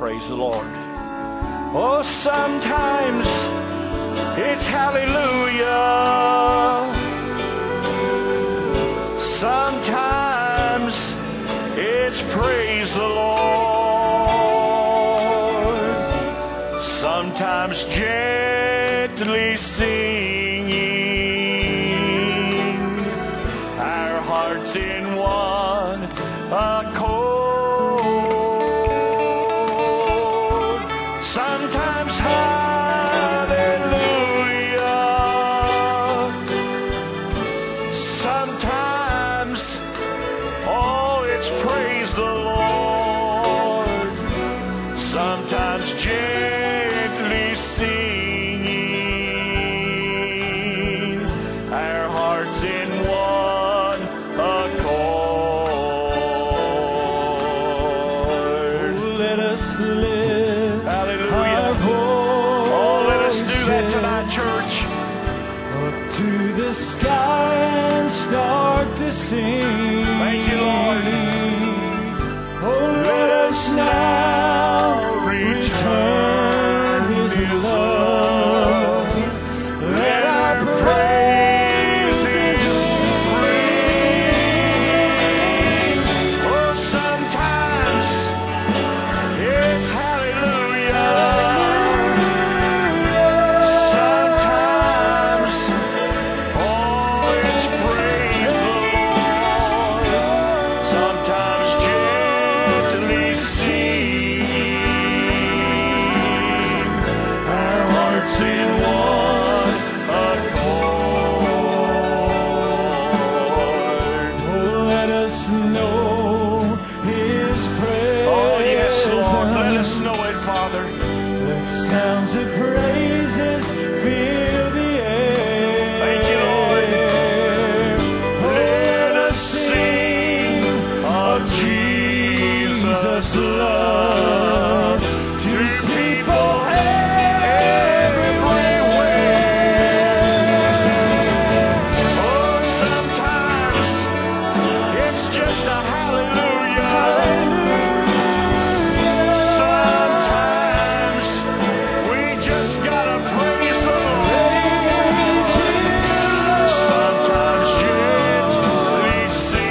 Praise the Lord. Oh, sometimes it's hallelujah. Sometimes it's praise the Lord. Sometimes gently singing, our hearts in one accord. Sometimes hallelujah. Sometimes, oh, it's praise the Lord. Sometimes gently singing, our hearts in one accord. Let us live. Hallelujah. Oh, let us do that tonight, church. Up to the sky and start to sing. Thank you, Lord. Oh, let us now return His love. Let our praises ring. Oh, sometimes it's hallelujah. Sometimes, oh, it's praise the Lord. Sometimes gently singing, our hearts in one accord. Oh, let us know His presence. Oh, yes, Lord. Let us know it, Father. Let sounds of praises fill the air. Thank you, Lord. Let us sing Of Jesus' love to people everywhere. Oh, sometimes it's just a hallelujah. Sometimes we just gotta praise the Lord. Sometimes gently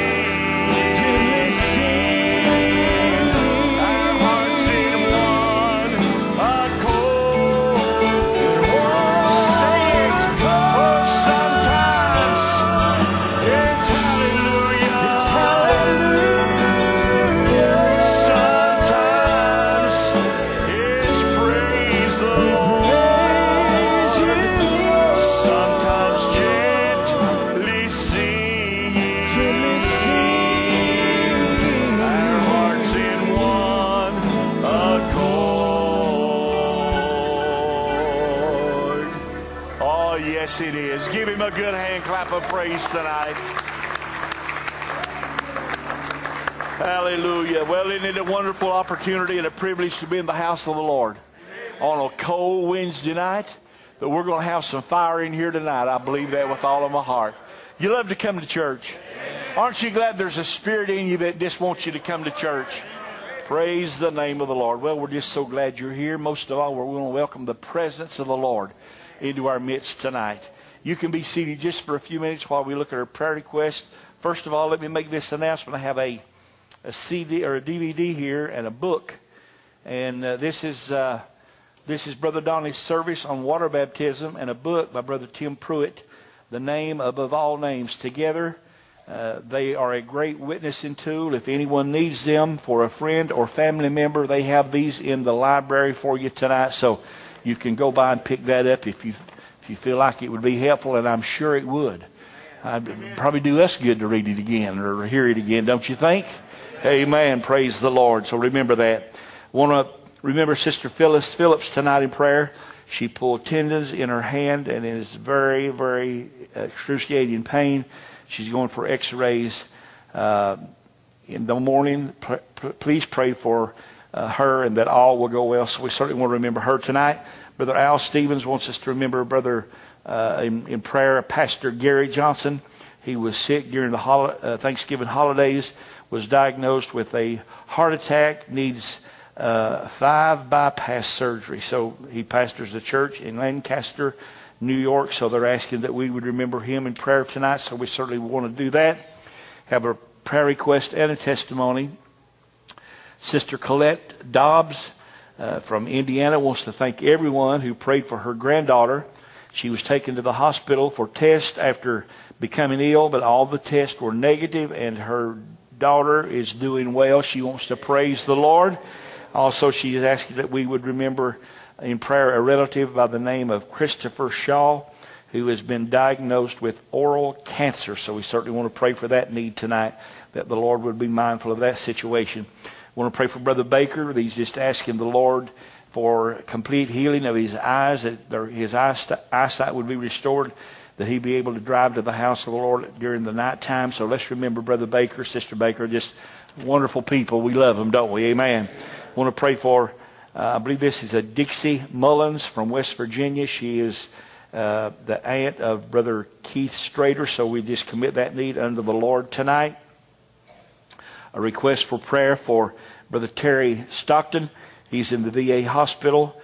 sing, our hearts in one accord. Say it. Oh, sometimes it's hallelujah. Sometimes it's praise the Lord. Sometimes gently singing, our hearts in one accord. Oh, yes, it is. Give Him a good hand clap of praise tonight. Hallelujah. Well, isn't it a wonderful opportunity and a privilege to be in the house of the Lord on a cold Wednesday night? But we're going to have some fire in here tonight. I believe that with all of my heart. You love to come to church. Aren't you glad there's a spirit in you that just wants you to come to church? Praise the name of the Lord. Well, we're just so glad you're here. Most of all, we're going to welcome the presence of the Lord into our midst tonight. You can be seated just for a few minutes while we look at our prayer request. First of all, let me make this announcement. I have a CD or a DVD here and a book. And this is Brother Donnie's service on water baptism and a book by Brother Tim Pruitt, The Name Above All Names. Together, they are a great witnessing tool. If anyone needs them for a friend or family member, they have these in the library for you tonight. So you can go by and pick that up if you feel like it would be helpful, and I'm sure it would. It'd probably do us good to read it again or hear it again, don't you think? Amen. Praise the Lord. So remember that. Want to remember Sister Phyllis Phillips tonight in prayer. She pulled tendons in her hand and is very, very excruciating pain. She's going for x-rays in the morning. Please pray for her and that all will go well. So we certainly want to remember her tonight. Brother Al Stevens wants us to remember Brother in prayer, Pastor Gary Johnson. He was sick during the Thanksgiving holidays, was diagnosed with a heart attack, needs 5 bypass surgery. So he pastors a church in Lancaster, New York. So they're asking that we would remember him in prayer tonight. So we certainly want to do that. Have a prayer request and a testimony. Sister Colette Dobbs from Indiana wants to thank everyone who prayed for her granddaughter. She was taken to the hospital for tests after becoming ill, but all the tests were negative, and her daughter is doing well. She wants to praise the Lord. Also, she is asking that we would remember in prayer a relative by the name of Christopher Shaw, who has been diagnosed with oral cancer. So we certainly want to pray for that need tonight, that the Lord would be mindful of that situation. We want to pray for Brother Baker. He's just asking the Lord for complete healing of his eyes, that his eyesight would be restored, that he be able to drive to the house of the Lord during the nighttime. So let's remember Brother Baker, Sister Baker, just wonderful people. We love them, don't we? Amen. I want to pray for, I believe this is a Dixie Mullins from West Virginia. She is the aunt of Brother Keith Strader, so we just commit that need unto the Lord tonight. A request for prayer for Brother Terry Stockton. He's in the VA hospital,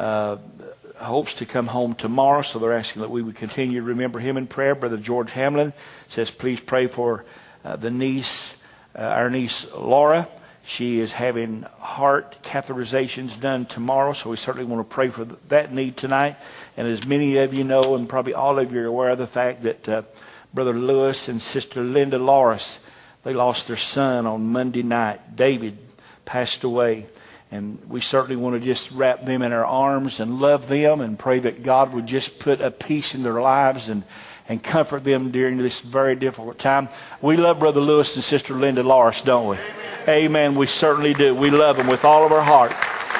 hopes to come home tomorrow, so they're asking that we would continue to remember him in prayer. Brother George Hamlin says, please pray for our niece Laura. She is having heart catheterizations done tomorrow, so we certainly want to pray for that need tonight. And as many of you know, and probably all of you are aware of the fact that Brother Lewis and Sister Linda Loris, they lost their son on Monday night. David passed away. And we certainly want to just wrap them in our arms and love them and pray that God would just put a peace in their lives and comfort them during this very difficult time. We love Brother Lewis and Sister Linda Loris, don't we? Amen. We certainly do. We love them with all of our heart.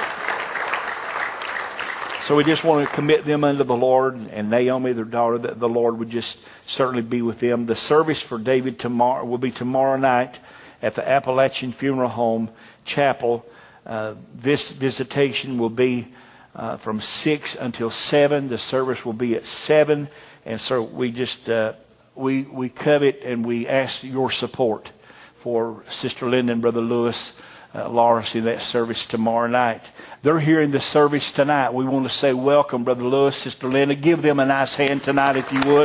So we just want to commit them unto the Lord, and Naomi, their daughter, that the Lord would just certainly be with them. The service for David tomorrow will be tomorrow night at the Appalachian Funeral Home Chapel. This visitation will be from 6 until 7. The service will be at 7. And so we just, we covet and we ask your support for Sister Linda and Brother Lewis Loris in that service tomorrow night. They're here in the service tonight. We want to say welcome, Brother Lewis, Sister Linda. Give them a nice hand tonight if you would.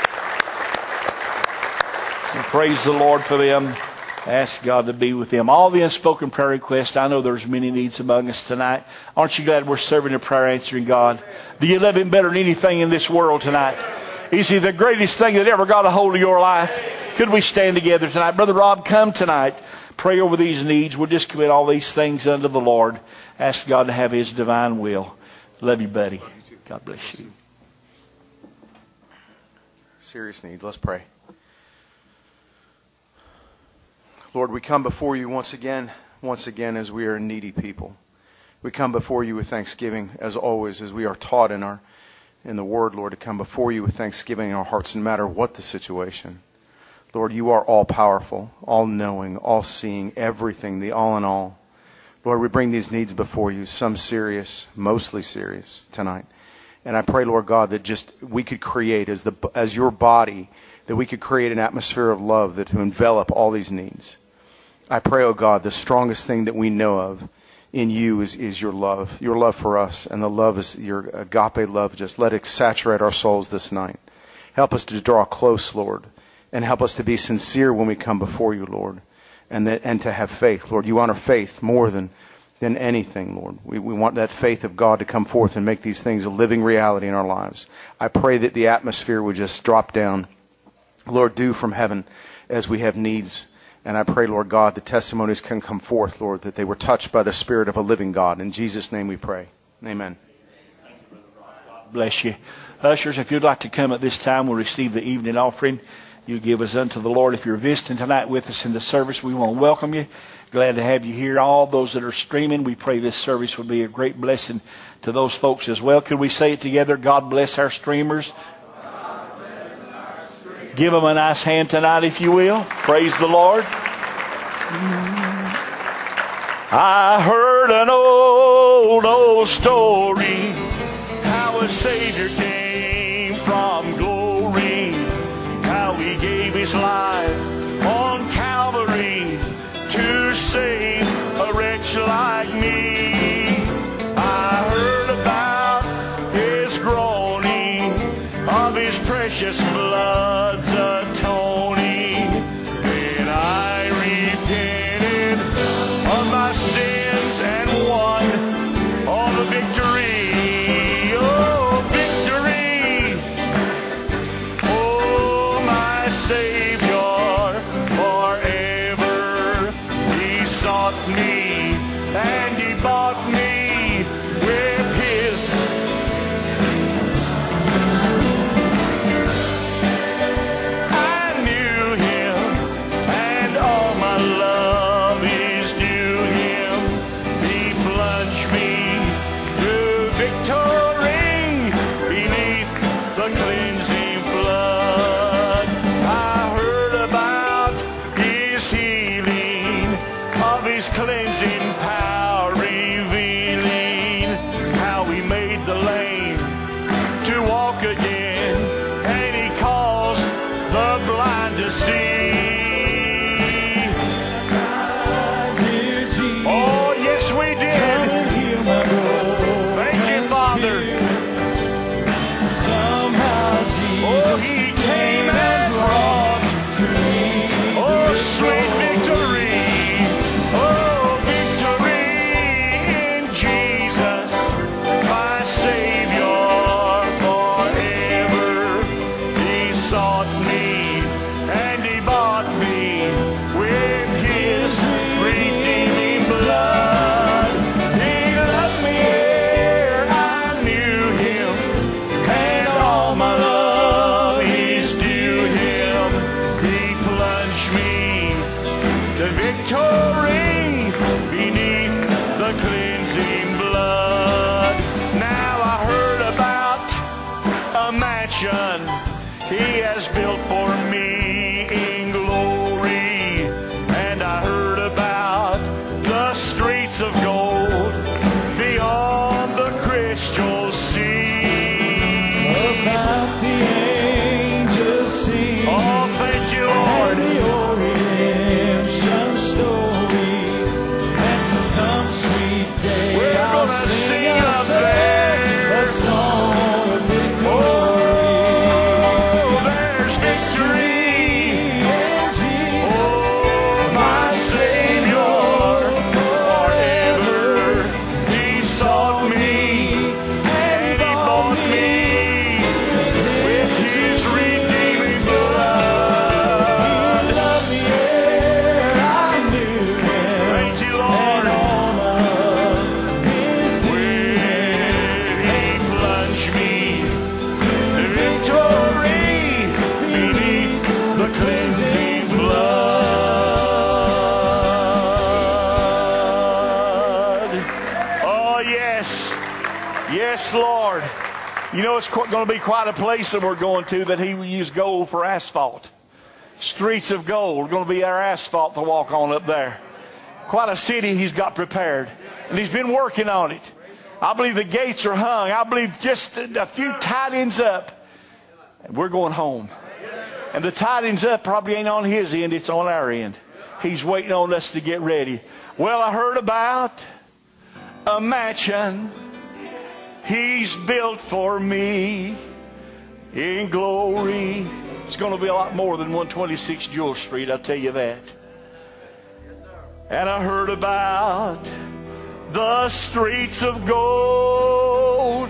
And praise the Lord for them. Ask God to be with them. All the unspoken prayer requests, I know there's many needs among us tonight. Aren't you glad we're serving a prayer answering God? Do you love Him better than anything in this world tonight? Is He the greatest thing that ever got a hold of your life? Could we stand together tonight? Brother Rob, come tonight. Pray over these needs. We'll just commit all these things unto the Lord. Ask God to have His divine will. Love you, buddy. God bless you. Serious needs. Let's pray. Lord, we come before you once again as we are needy people. We come before you with thanksgiving, as always, as we are taught in the Word, Lord, to come before you with thanksgiving in our hearts, no matter what the situation. Lord, you are all-powerful, all-knowing, all-seeing, everything, the all in all. Lord, we bring these needs before you, some serious, mostly serious tonight. And I pray, Lord God, that just we could create as your body, that we could create an atmosphere of love that to envelop all these needs. I pray, oh God, the strongest thing that we know of in you is your love for us, and the love is your agape love. Just let it saturate our souls this night. Help us to draw close, Lord, and help us to be sincere when we come before you, Lord, and to have faith. Lord, you honor faith more than anything, Lord. We want that faith of God to come forth and make these things a living reality in our lives. I pray that the atmosphere would just drop down, Lord, dew from heaven as we have needs. And I pray, Lord God, the testimonies can come forth, Lord, that they were touched by the Spirit of a living God. In Jesus' name we pray. Amen. Bless you. Ushers, if you'd like to come at this time, we'll receive the evening offering. You give us unto the Lord. If you're visiting tonight with us in the service, we want to welcome you. Glad to have you here. All those that are streaming, we pray this service will be a great blessing to those folks as well. Could we say it together? God bless our streamers. Give them a nice hand tonight, if you will. Praise the Lord. I heard an old story, how a Savior came from glory, how He gave His life on Calvary to save a wretch like me. sought me and He bought me with His. I knew Him, and all my love is due Him. He plunged me to victory beneath the cleansing flood. I heard about His healing, of His cleansing power revealing how He made the lame to walk again, and He caused the blind to see. Dear Jesus, Oh, yes, we come did. and heal my broken Thank you, Father. spirit. Somehow Jesus Oh, He came and brought to me oh, the sweet victory. Oh, victory in Jesus, my Savior forever. He sought me and He bought me with His redeeming blood. He loved me ere I knew Him, and all my love is due Him. He plunged me to victory beneath the cleansing blood. Now I heard about a mansion He has built for me in glory, and I heard about the streets of gold beyond the crystal sea. about the angels sing. Oh, thank you, Lord. And your redemption story. And some sweet day We're I'll gonna sing up up there. a song of victory. Oh, there's victory. In Jesus, Oh, my Savior forever. He sought me and He bought me with His redeeming blood. love me ere I knew Him. Thank you, Lord. All my love is due When He plunged me to victory beneath the cleansing blood. Oh, yes. Yes, Lord. You know, it's going to be quite a place that we're going to that He will use gold for asphalt. Streets of gold. Going to be our asphalt to walk on up there. Quite a city He's got prepared. And He's been working on it. I believe the gates are hung. I believe just a few tidings up. And we're going home. And the tidings up probably ain't on His end. It's on our end. He's waiting on us to get ready. Well, I heard about a mansion He's built for me in glory. It's going to be a lot more than 126 Jewel Street, I'll tell you that. And I heard about the streets of gold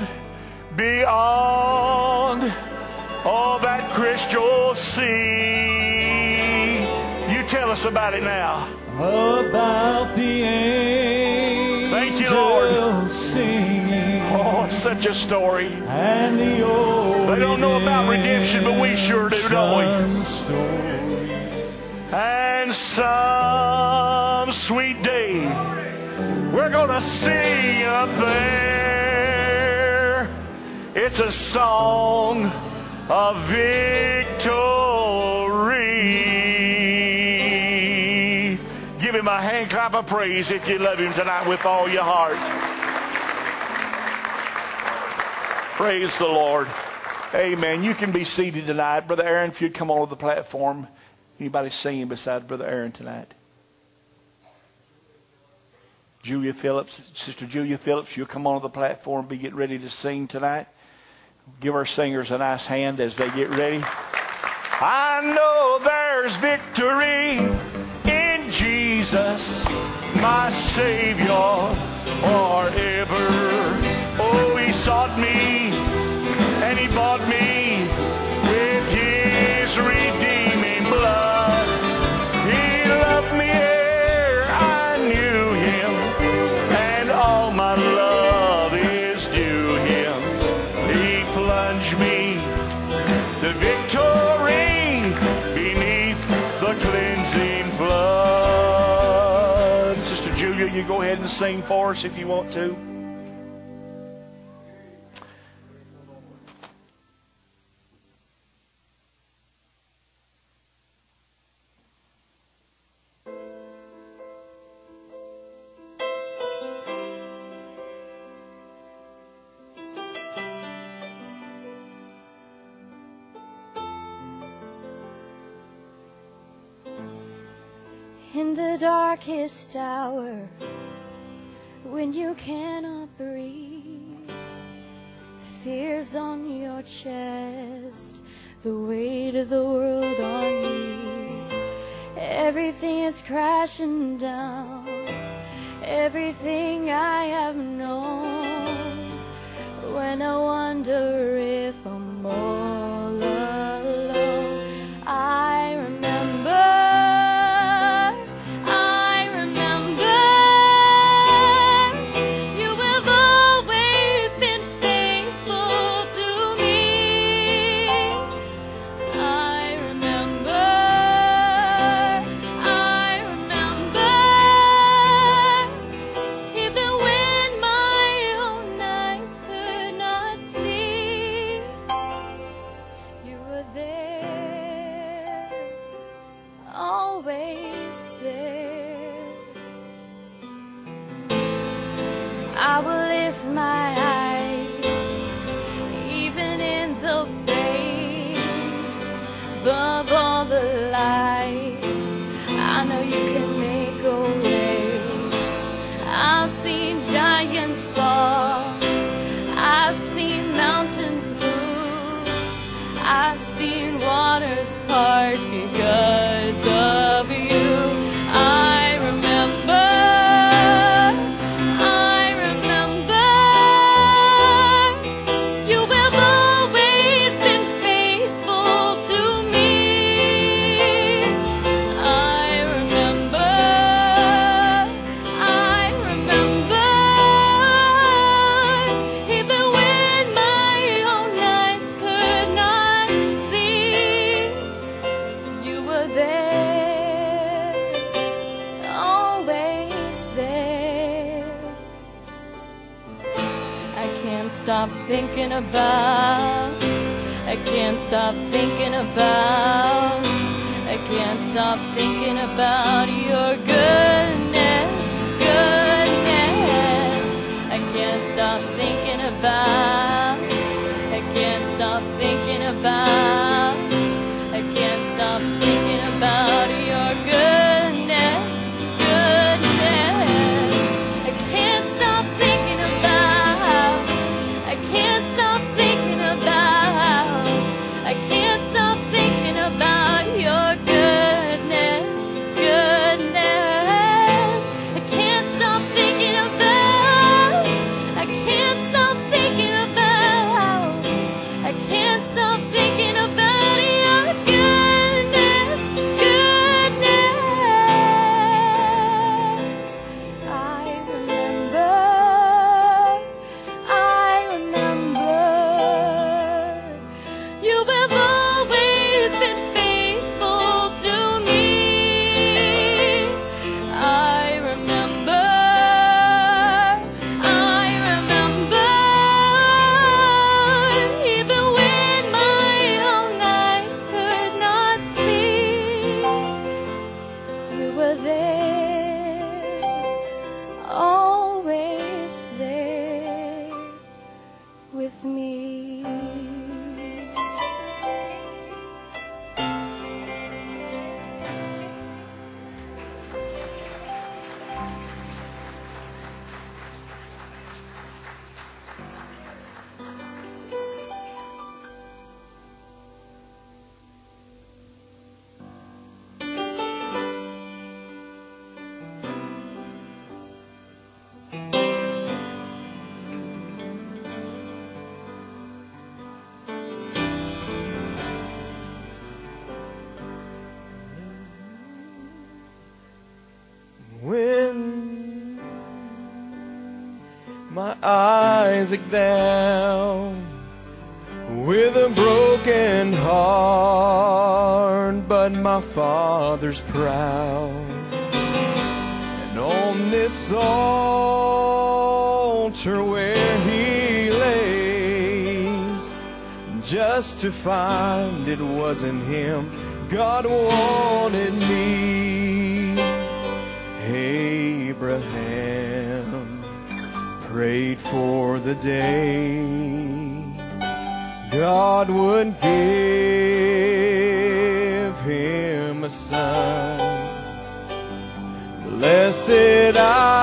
beyond all that crystal sea. You tell us about it now. about the angels Thank you, Lord. singing. Oh, it's such a story. And the old They don't know about redemption, but we sure do, don't we? story. And some sweet day we're gonna sing up there. It's a song of victory. Give Him a hand clap of praise if you love Him tonight with all your heart. Praise the Lord. Amen. You can be seated tonight. Brother Aaron, if you'd come on to the platform. Anybody singing besides Brother Aaron tonight? Julia Phillips, Sister Julia Phillips, you'll come on to the platform and be getting ready to sing tonight. Give our singers a nice hand as they get ready. I know there's victory in Jesus, my Savior forever. Oh, He sought me and He bought me with His redeeming blood. He loved me ere I Julia, you go ahead and sing for us if you want to. In the darkest hour, when you cannot breathe, fear's on your chest, the weight of the world on me. Everything is crashing down, everything I have known. When I wonder if I'm all alone, I remember. I will lift my eyes, even in the pain, above all the lies. I know you can make a way. I've seen giants fall, I've seen mountains move, I've seen waters part because of you. I remember. Stop thinking about, I can't stop thinking about, I can't stop thinking about your goodness, goodness. I can't stop thinking about, I can't stop thinking about, I can't stop thinking about your goodness, goodness. I can't stop thinking about, I can't stop thinking about, I can't stop thinking about your goodness, goodness. I can't stop thinking about, I can't stop thinking about, I can't stop thinking about your goodness, goodness. I remember. You have always been faithful to me. I remember. Even when my own eyes could not see, you were there, always there with me. When my eyes look down with a broken heart, but my Father's proud, and on this this altar where he lays, just to find it wasn't him. God wanted me. Abraham prayed for the day God would give him a son. Blessed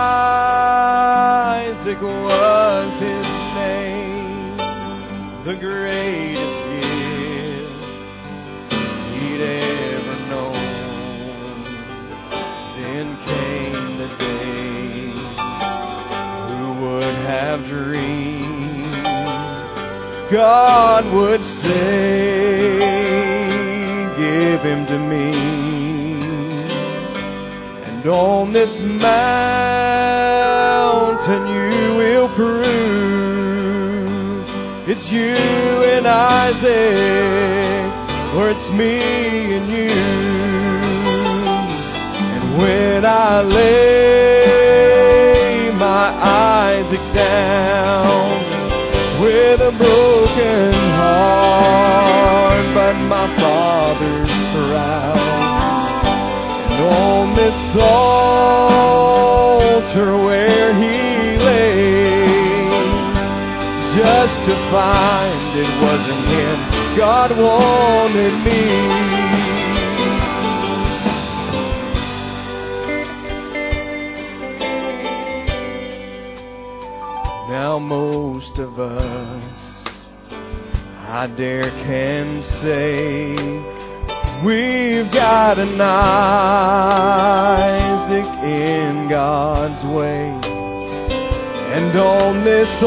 Isaac was his name, the greatest gift he'd ever known. Then came the day, who would have dreamed God would say, give him to me. And on this mountain you will prove it's you and Isaac, or it's me and you. And when I lay my Isaac down with a broken heart, but my Father's proud. And on this altar where he lays, just to find it wasn't him, God wanted me. Now most of us, I dare can say, we've got an Isaac in God's way. And on this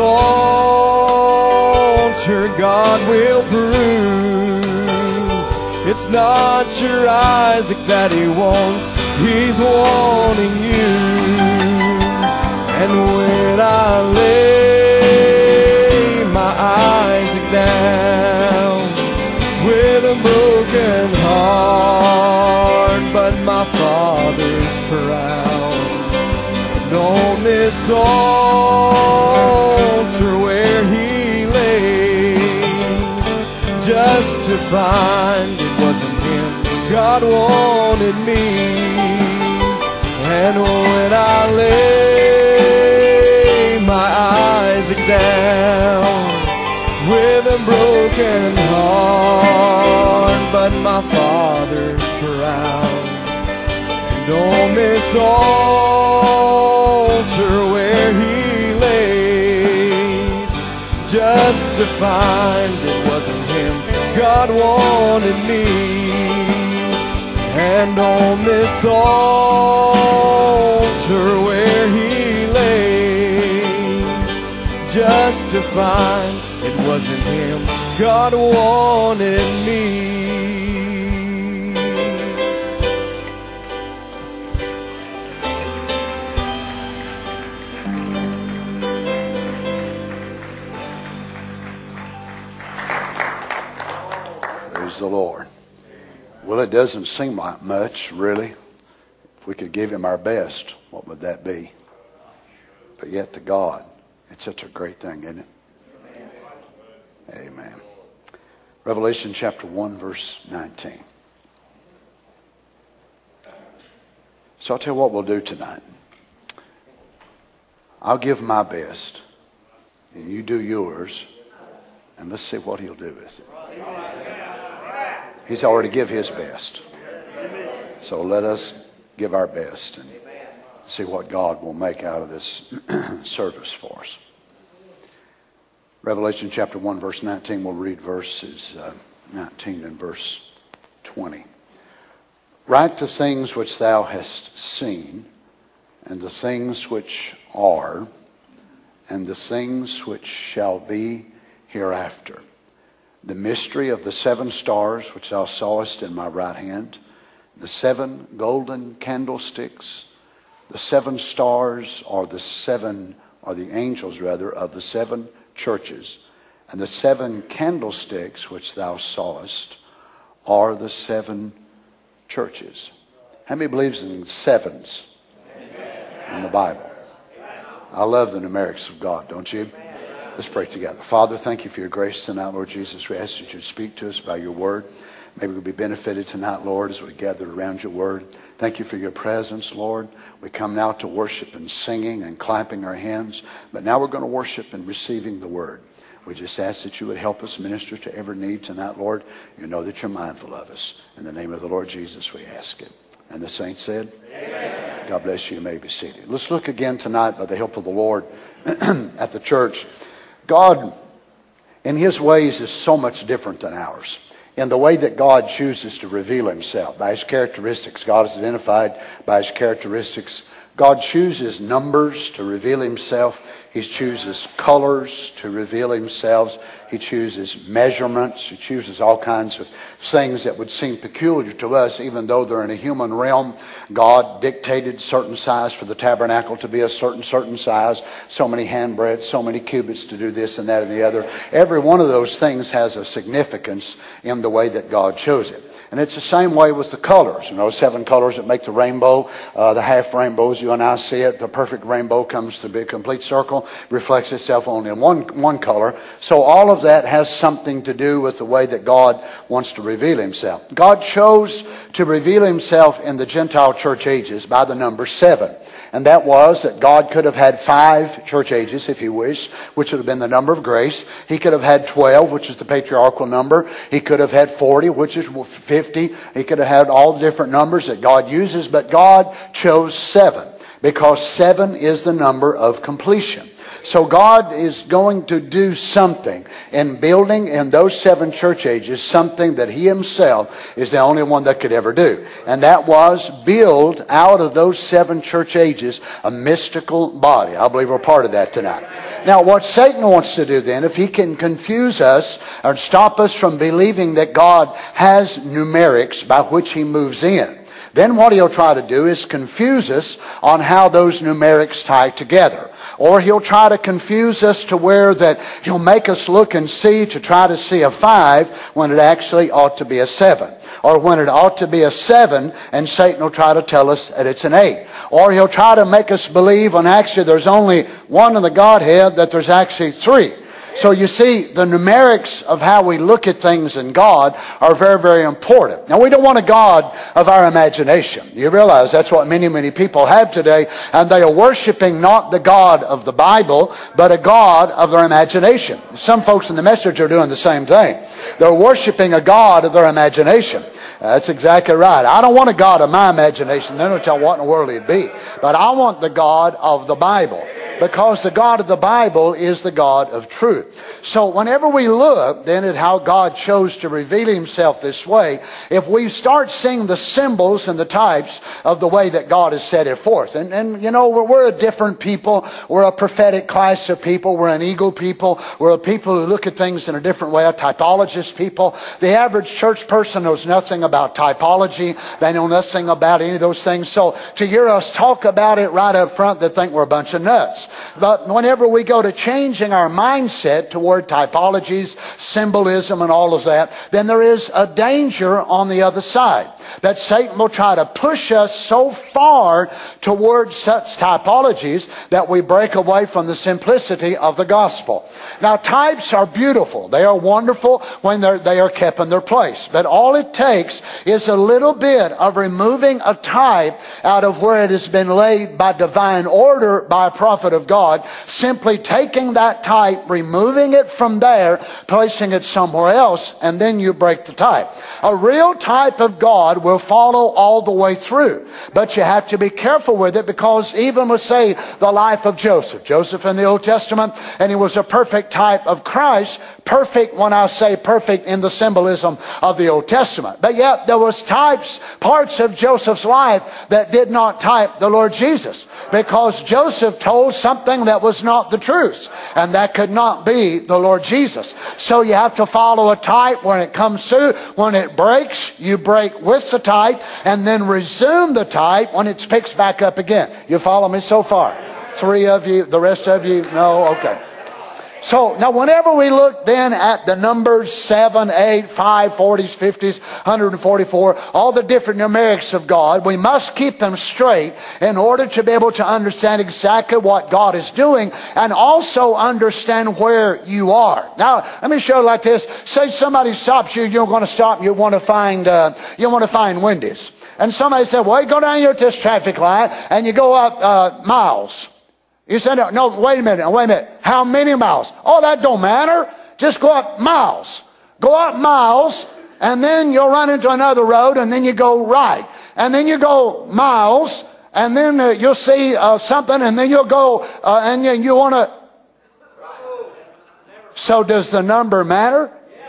altar God will prove it's not your Isaac that he wants, he's wanting you. And when I lay my Isaac down with a broken heart, but my Father's proud. And on this altar where he lays, just to find it wasn't him, God wanted me. And when I lay my Isaac down with a broken heart, but my Father's proud. And on this altar where he lays, just to find it wasn't him, God wanted me. And on this altar where he lays, just to find it wasn't him, God wanted me. Praise the Lord. Well, it doesn't seem like much, really. If we could give him our best, what would that be? But yet to God, it's such a great thing, isn't it? Amen. Revelation chapter 1, verse 19. So I'll tell you what we'll do tonight. I'll give my best, and you do yours, and let's see what he'll do with it. He's already give his best. So let us give our best and see what God will make out of this service for us. Revelation chapter 1, verse 19, we'll read verses 19 and verse 20. Write the things which thou hast seen, and the things which are, and the things which shall be hereafter. The mystery of the 7 stars which thou sawest in my right hand, the 7 golden candlesticks. The 7 stars are the angels of the 7 churches, and the 7 candlesticks which thou sawest are the 7 churches. How many believes in 7s in the Bible? I love the numerics of God, don't you? Let's pray together. Father, thank you for your grace tonight, Lord Jesus. We ask that you'd speak to us by your word. Maybe we'll be benefited tonight, Lord, as we gather around your word. Thank you for your presence, Lord. We come now to worship and singing and clapping our hands. But now we're going to worship and receiving the word. We just ask that you would help us minister to every need tonight, Lord. You know that you're mindful of us. In the name of the Lord Jesus, we ask it. And the saints said, Amen. God bless you. You may be seated. Let's look again tonight by the help of the Lord at the church. God, in his ways, is so much different than ours. In the way that God chooses to reveal himself, by his characteristics. God is identified by his characteristics. God chooses numbers to reveal himself. He chooses colors to reveal himself. He chooses measurements. He chooses all kinds of things that would seem peculiar to us, even though they're in a human realm. God dictated certain size for the tabernacle to be a certain size. So many handbreadths, so many cubits to do this and that and the other. Every one of those things has a significance in the way that God chose it. And it's the same way with the colors. You know, 7 colors that make the rainbow, the half rainbows, you and I see it. The perfect rainbow comes to be a complete circle, reflects itself only in one color. So all of that has something to do with the way that God wants to reveal himself. God chose to reveal himself in the Gentile church ages by the number 7. And that was that God could have had 5 church ages, if he wished, which would have been the number of grace. He could have had 12, which is the patriarchal number. He could have had 40, which is 50. He could have had all the different numbers that God uses, but God chose 7 because 7 is the number of completion. So God is going to do something in building in those 7 church ages, something that he himself is the only one that could ever do. And that was build out of those 7 church ages a mystical body. I believe we're part of that tonight. Now what Satan wants to do then, if he can confuse us or stop us from believing that God has numerics by which he moves in, then what he'll try to do is confuse us on how those numerics tie together. Or he'll try to confuse us to where that he'll make us look and see to try to see a 5 when it actually ought to be a 7. Or when it ought to be a 7 and Satan will try to tell us that it's an 8. Or he'll try to make us believe when actually there's only one in the Godhead that there's actually 3. So you see, the numerics of how we look at things in God are very, very important. Now, we don't want a God of our imagination. You realize that's what many, many people have today, and they are worshiping not the God of the Bible, but a God of their imagination. Some folks in the message are doing the same thing. They're worshiping a God of their imagination. That's exactly right. I don't want a God of my imagination. Then I'll tell what in the world he'd be. But I want the God of the Bible. Because the God of the Bible is the God of truth. So whenever we look then at how God chose to reveal himself this way, if we start seeing the symbols and the types of the way that God has set it forth. And you know, we're a different people. We're a prophetic class of people. We're an eagle people. We're a people who look at things in a different way. A typologist people. The average church person knows nothing about typology. They know nothing about any of those things. So to hear us talk about it right up front, they think we're a bunch of nuts. But whenever we go to changing our mindset toward typologies, symbolism and all of that, then there is a danger on the other side. That Satan will try to push us so far towards such typologies that we break away from the simplicity of the gospel. Now types are beautiful. They are wonderful when they are kept in their place. But all it takes is a little bit of removing a type out of where it has been laid by divine order by a prophet of God, simply taking that type, removing it from there, placing it somewhere else, and then you break the type. A real type of God will follow all the way through. But you have to be careful with it, because even with, say, the life of Joseph. Joseph in the Old Testament, and he was a perfect type of Christ. Perfect when I say perfect in the symbolism of the Old Testament. But yet there was types, parts of Joseph's life that did not type the Lord Jesus. Because Joseph told something that was not the truth. And that could not be the Lord Jesus. So you have to follow a type when it comes through. When it breaks, you break with the type, and then resume the type when it picks back up again. You follow me so far? 3 of you, the rest of you, no? Okay. So now whenever we look then at the numbers 7, 8, 5, 40s, 50s, 144, all the different numerics of God, we must keep them straight in order to be able to understand exactly what God is doing and also understand where you are. Now, let me show you like this. Say somebody stops you, you're going to stop, you want to find Wendy's. And somebody said, well, you go down here at this traffic light and you go up miles. You said, no, wait a minute. How many miles? Oh, that don't matter. Just go up miles. Go up miles, and then you'll run into another road, and then you go right. And then you go miles, and then you'll see something, and then you'll go, and then you want to... So does the number matter?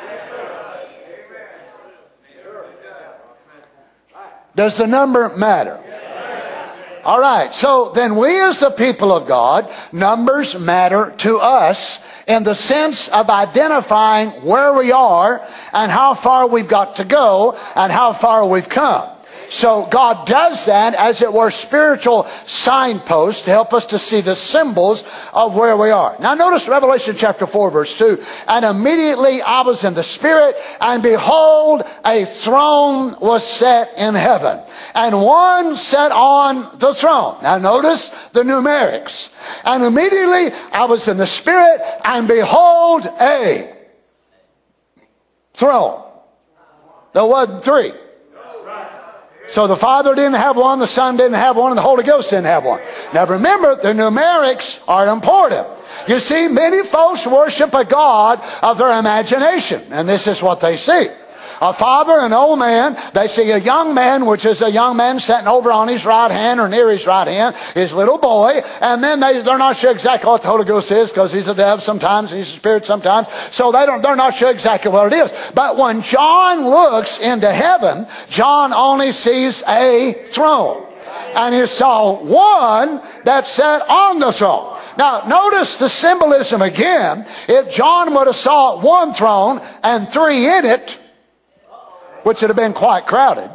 Does the number matter? All right, so then we as the people of God, numbers matter to us in the sense of identifying where we are and how far we've got to go and how far we've come. So God does that as it were spiritual signposts to help us to see the symbols of where we are. Now notice Revelation chapter 4 verse 2. And immediately I was in the Spirit, and behold, a throne was set in heaven, and one sat on the throne. Now notice the numerics. And immediately I was in the Spirit, and behold, a throne. There wasn't three. So the Father didn't have one, the Son didn't have one, and the Holy Ghost didn't have one. Now remember, the numerics are important. You see, many folks worship a God of their imagination, and this is what they see. A father, an old man, they see a young man, which is a young man sitting over on his right hand or near his right hand, his little boy, and then they're not sure exactly what the Holy Ghost is, because he's a dove sometimes, he's a spirit sometimes, so they're not sure exactly what it is. But when John looks into heaven, John only sees a throne. And he saw one that sat on the throne. Now, notice the symbolism again. If John would have saw one throne and three in it, which would have been quite crowded.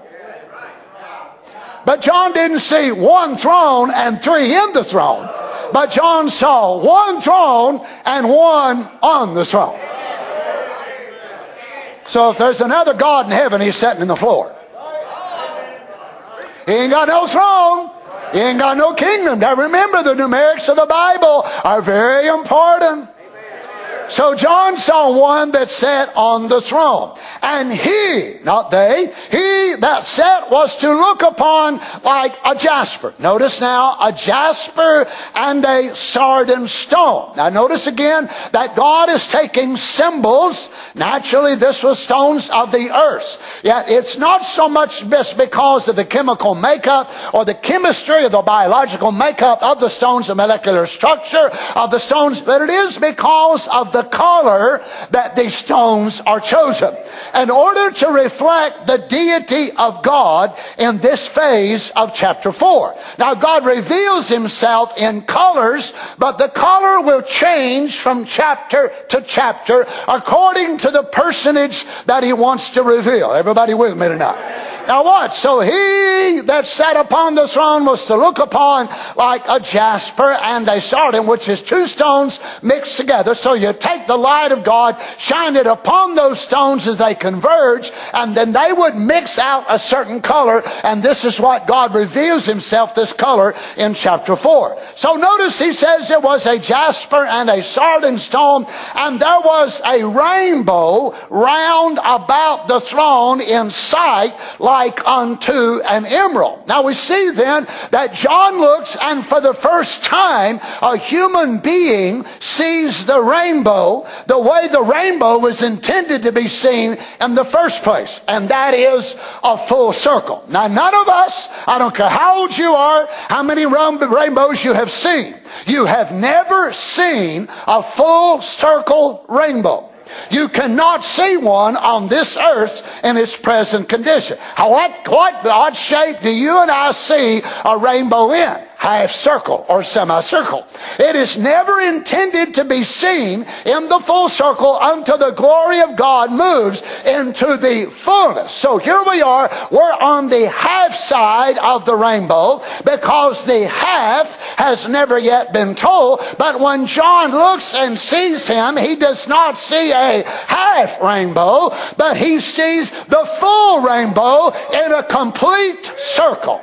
But John didn't see one throne and three in the throne. But John saw one throne and one on the throne. So if there's another God in heaven, he's sitting in the floor. He ain't got no throne. He ain't got no kingdom. Now remember, the numerics of the Bible are very important. So John saw one that sat on the throne. And he, not they, he that sat was to look upon like a jasper. Notice now, a jasper and a sardine stone. Now notice again that God is taking symbols. Naturally, this was stones of the earth. Yet it's not so much just because of the chemical makeup or the chemistry or the biological makeup of the stones, the molecular structure of the stones, but it is because of the color that these stones are chosen in order to reflect the deity of God in this phase of chapter 4. Now God reveals himself in colors, but the color will change from chapter to chapter according to the personage that he wants to reveal. Everybody with me tonight? Now what? So he that sat upon the throne was to look upon like a jasper and a sardine, which is two stones mixed together. So you take the light of God, shine it upon those stones as they converge, and then they would mix out a certain color. And this is what God reveals himself, this color, in chapter 4. So notice he says it was a jasper and a sardine stone, and there was a rainbow round about the throne in sight, like unto an emerald. Now we see then that John looks, and for the first time a human being sees the rainbow the way the rainbow was intended to be seen in the first place, and that is a full circle. Now none of us, I don't care how old you are, how many rainbows you have seen, you have never seen a full circle rainbow. You cannot see one on this earth in its present condition. What shape do you and I see a rainbow in? half circle or semicircle. It is never intended to be seen in the full circle until the glory of God moves into the fullness. So here we are, we're on the half side of the rainbow because the half has never yet been told. But when John looks and sees him, he does not see a half rainbow, but he sees the full rainbow in a complete circle.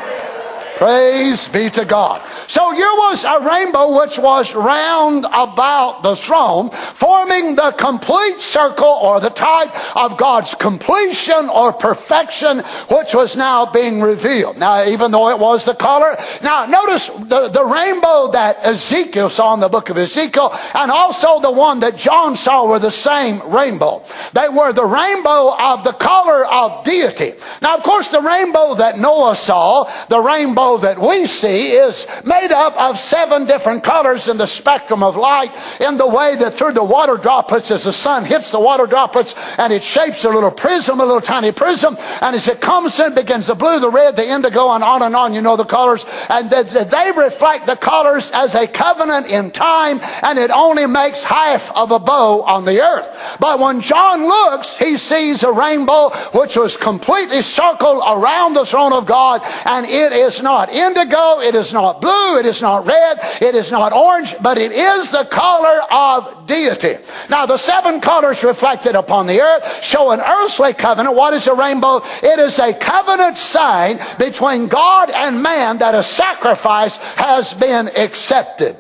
Praise be to God. So here was a rainbow which was round about the throne, forming the complete circle or the type of God's completion or perfection, which was now being revealed. Now, even though it was the color, now notice the rainbow that Ezekiel saw in the book of Ezekiel and also the one that John saw were the same rainbow. They were the rainbow of the color of deity. Now, of course, the rainbow that Noah saw, the rainbow that we see, is made up of 7 different colors in the spectrum of light, in the way that through the water droplets, as the sun hits the water droplets and it shapes a little prism, a little tiny prism, and as it comes in, begins the blue, the red, the indigo, and on, you know the colors, and they reflect the colors as a covenant in time, and it only makes half of a bow on the earth. But when John looks, he sees a rainbow which was completely circled around the throne of God, and it is not indigo, it is not blue, it is not red, it is not orange, but it is the color of deity. Now, the 7 colors reflected upon the earth show an earthly covenant. What is a rainbow? It is a covenant sign between God and man that a sacrifice has been accepted.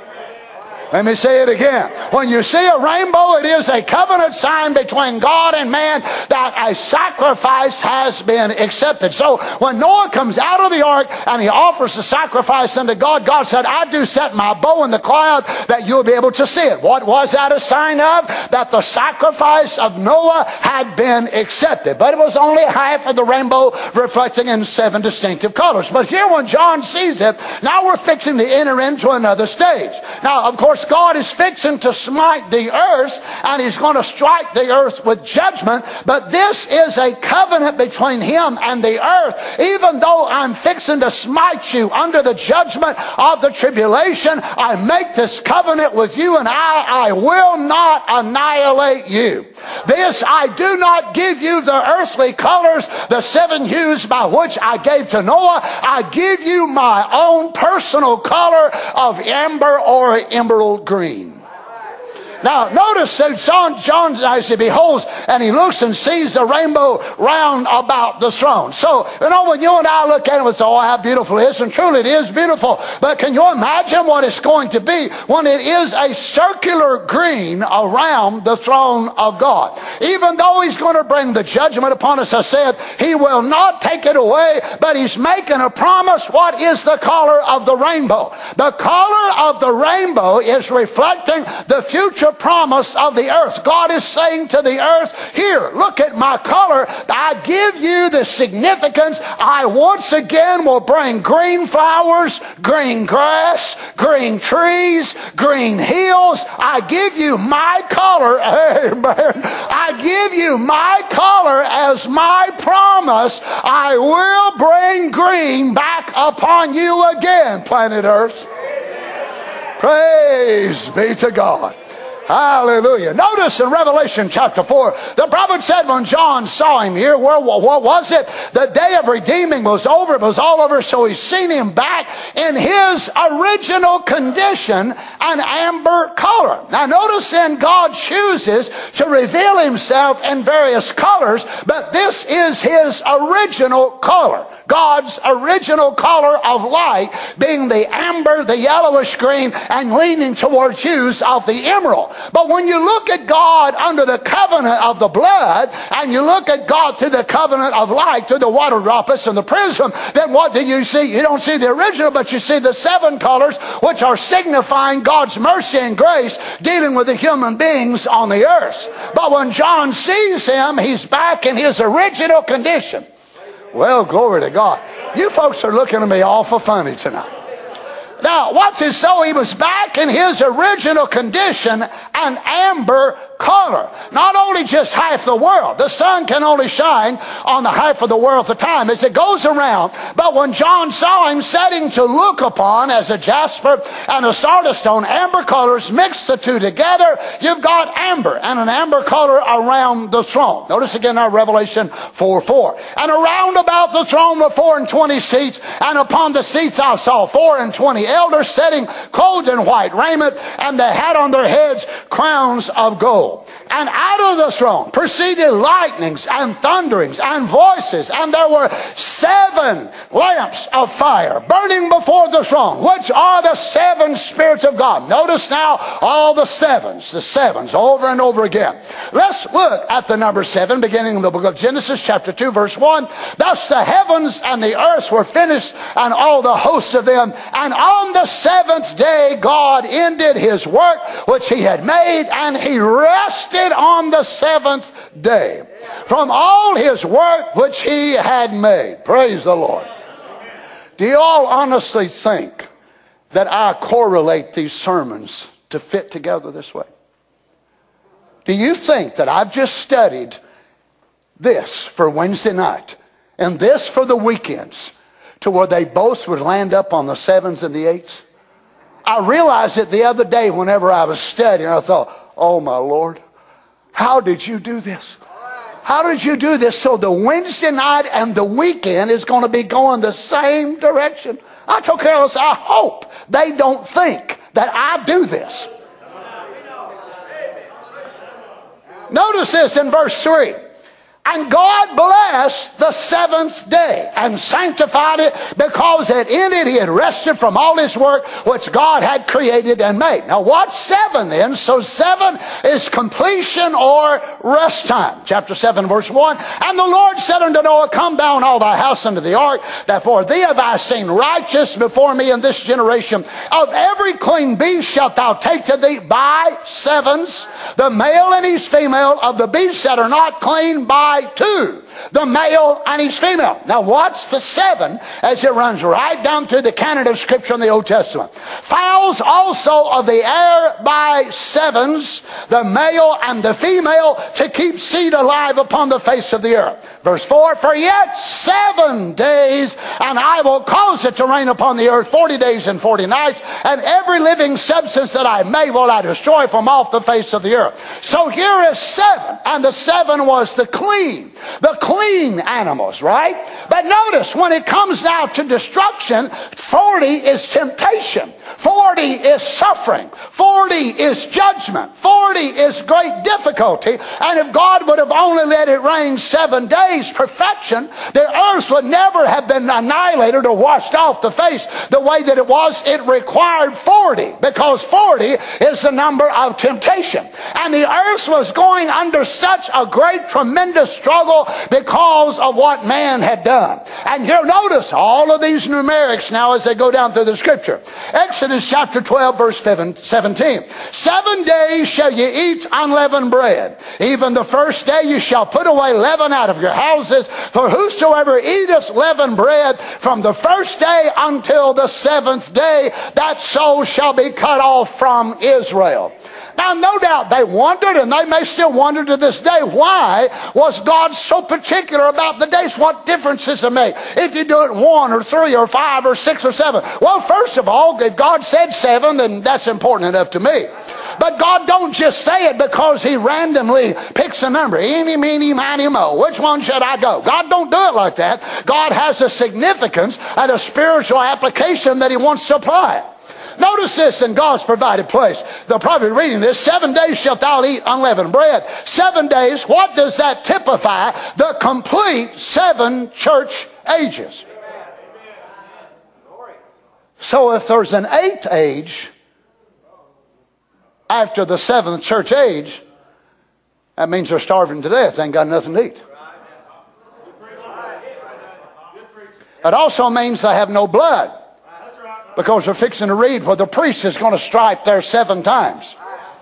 Let me say it again. When you see a rainbow, it is a covenant sign between God and man that a sacrifice has been accepted. So when Noah comes out of the ark and he offers the sacrifice unto God, God said, I do set my bow in the cloud that you'll be able to see it. What was that a sign of? That the sacrifice of Noah had been accepted. But it was only half of the rainbow reflecting in 7 distinctive colors. But here when John sees it, now we're fixing to enter into another stage. Now, of course, God is fixing to smite the earth, and he's going to strike the earth with judgment, but this is a covenant between him and the earth. Even though I'm fixing to smite you under the judgment of the tribulation, I make this covenant with you, and I will not annihilate you. This, I do not give you the earthly colors, the 7 hues by which I gave to Noah. I give you my own personal color of amber or emerald green. Now, notice that John, as he beholds and he looks and sees the rainbow round about the throne. So, you know, when you and I look at it, we say, oh, how beautiful it is. And truly it is beautiful. But can you imagine what it's going to be when it is a circular green around the throne of God? Even though he's going to bring the judgment upon us, I said, he will not take it away, but he's making a promise. What is the color of the rainbow? The color of the rainbow is reflecting the future promise of the earth. God is saying to the earth, here, look at my color. I give you the significance. I once again will bring green flowers, green grass, green trees, green hills. I give you my color. Amen. I give you my color as my promise. I will bring green back upon you again, planet Earth. Praise be to God. Hallelujah. Notice in Revelation chapter 4, the prophet said when John saw him here, what was it? The day of redeeming was over. It was all over. So he's seen him back in his original condition, an amber color. Now notice then God chooses to reveal himself in various colors, but this is his original color. God's original color of light being the amber, the yellowish green, and leaning towards hues of the emerald. But when you look at God under the covenant of the blood, and you look at God through the covenant of light, through the water droplets and the prism, then what do you see? You don't see the original, but you see the 7 colors, which are signifying God's mercy and grace dealing with the human beings on the earth. But when John sees him, he's back in his original condition. Well, glory to God. You folks are looking at me awful funny tonight. Now, what's it? So he was back in his original condition, an amber color. Not only just half the world. The sun can only shine on the half of the world at a time as it goes around. But when John saw him setting to look upon as a jasper and a sardis stone, amber colors, mix the two together, you've got amber and an amber color around the throne. Notice again now Revelation 4:4. And around about the throne were 24 seats, and upon the seats I saw 24 elders sitting, clothed in white raiment, and they had on their heads crowns of gold. And out of the throne proceeded lightnings and thunderings and voices, and there were 7 lamps of fire burning before the throne, which are the 7 spirits of God. Notice now all the sevens over and over again. Let's look at the number 7 beginning in the book of Genesis chapter 2 verse 1. Thus the heavens and the earth were finished, and all the hosts of them. And on the 7th day God ended his work which he had made, and he rested on the 7th day from all his work which he had made. Praise the Lord. Do you all honestly think that I correlate these sermons to fit together this way? Do you think that I've just studied this for Wednesday night and this for the weekends to where they both would land up on the 7s and the 8s? I realized it the other day whenever I was studying. I thought, oh my Lord, how did you do this? How did you do this so the Wednesday night and the weekend is going to be going the same direction? I told Carlos, I hope they don't think that I do this. Notice this in verse 3. And God blessed the 7th day and sanctified it, because in it he had rested from all his work which God had created and made. Now what's 7 then? So 7 is completion or rest time. Chapter 7 verse 1. And the Lord said unto Noah, come down all thy house unto the ark, that for thee have I seen righteous before me in this generation. Of every clean beast shalt thou take to thee by 7s, the male and his female, of the beasts that are not clean by 2, the male and his female. Now watch the 7 as it runs right down through the canon of Scripture in the Old Testament. Fowls also of the air by 7s, the male and the female, to keep seed alive upon the face of the earth. Verse 4, for yet 7 days, and I will cause it to rain upon the earth 40 days and 40 nights, and every living substance that I made will I destroy from off the face of the earth. So here is 7, and the 7 was the clean animals, right? But notice when it comes now to destruction, 40 is temptation. 40 is suffering. 40 is judgment. 40 is great difficulty. And if God would have only let it rain 7 days, perfection, the earth would never have been annihilated or washed off the face the way that it was. It required 40, because 40 is the number of temptation. And the earth was going under such a great, tremendous struggle because of what man had done. And you'll notice all of these numerics now as they go down through the Scripture. Exodus chapter 12 verse 17. 7 days shall ye eat unleavened bread. Even the first day you shall put away leaven out of your houses. For whosoever eateth leavened bread from the first day until the 7th day, that soul shall be cut off from Israel. Now, no doubt they wondered, and they may still wonder to this day, why was God so particular about the days? What difference does it make if you do it 1 or 3 or 5 or 6 or 7? Well, first of all, if God said 7, then that's important enough to me. But God don't just say it because he randomly picks a number. Eeny, meeny, miny, mo. Which one should I go? God don't do it like that. God has a significance and a spiritual application that he wants to apply. Notice this in God's provided place. The prophet reading this, 7 days shalt thou eat unleavened bread. 7 days, what does that typify? The complete 7 church ages. So if there's an 8th age after the 7th church age, that means they're starving to death. They ain't got nothing to eat. It also means they have no blood, because they're fixing to read where the priest is going to strike there 7 times.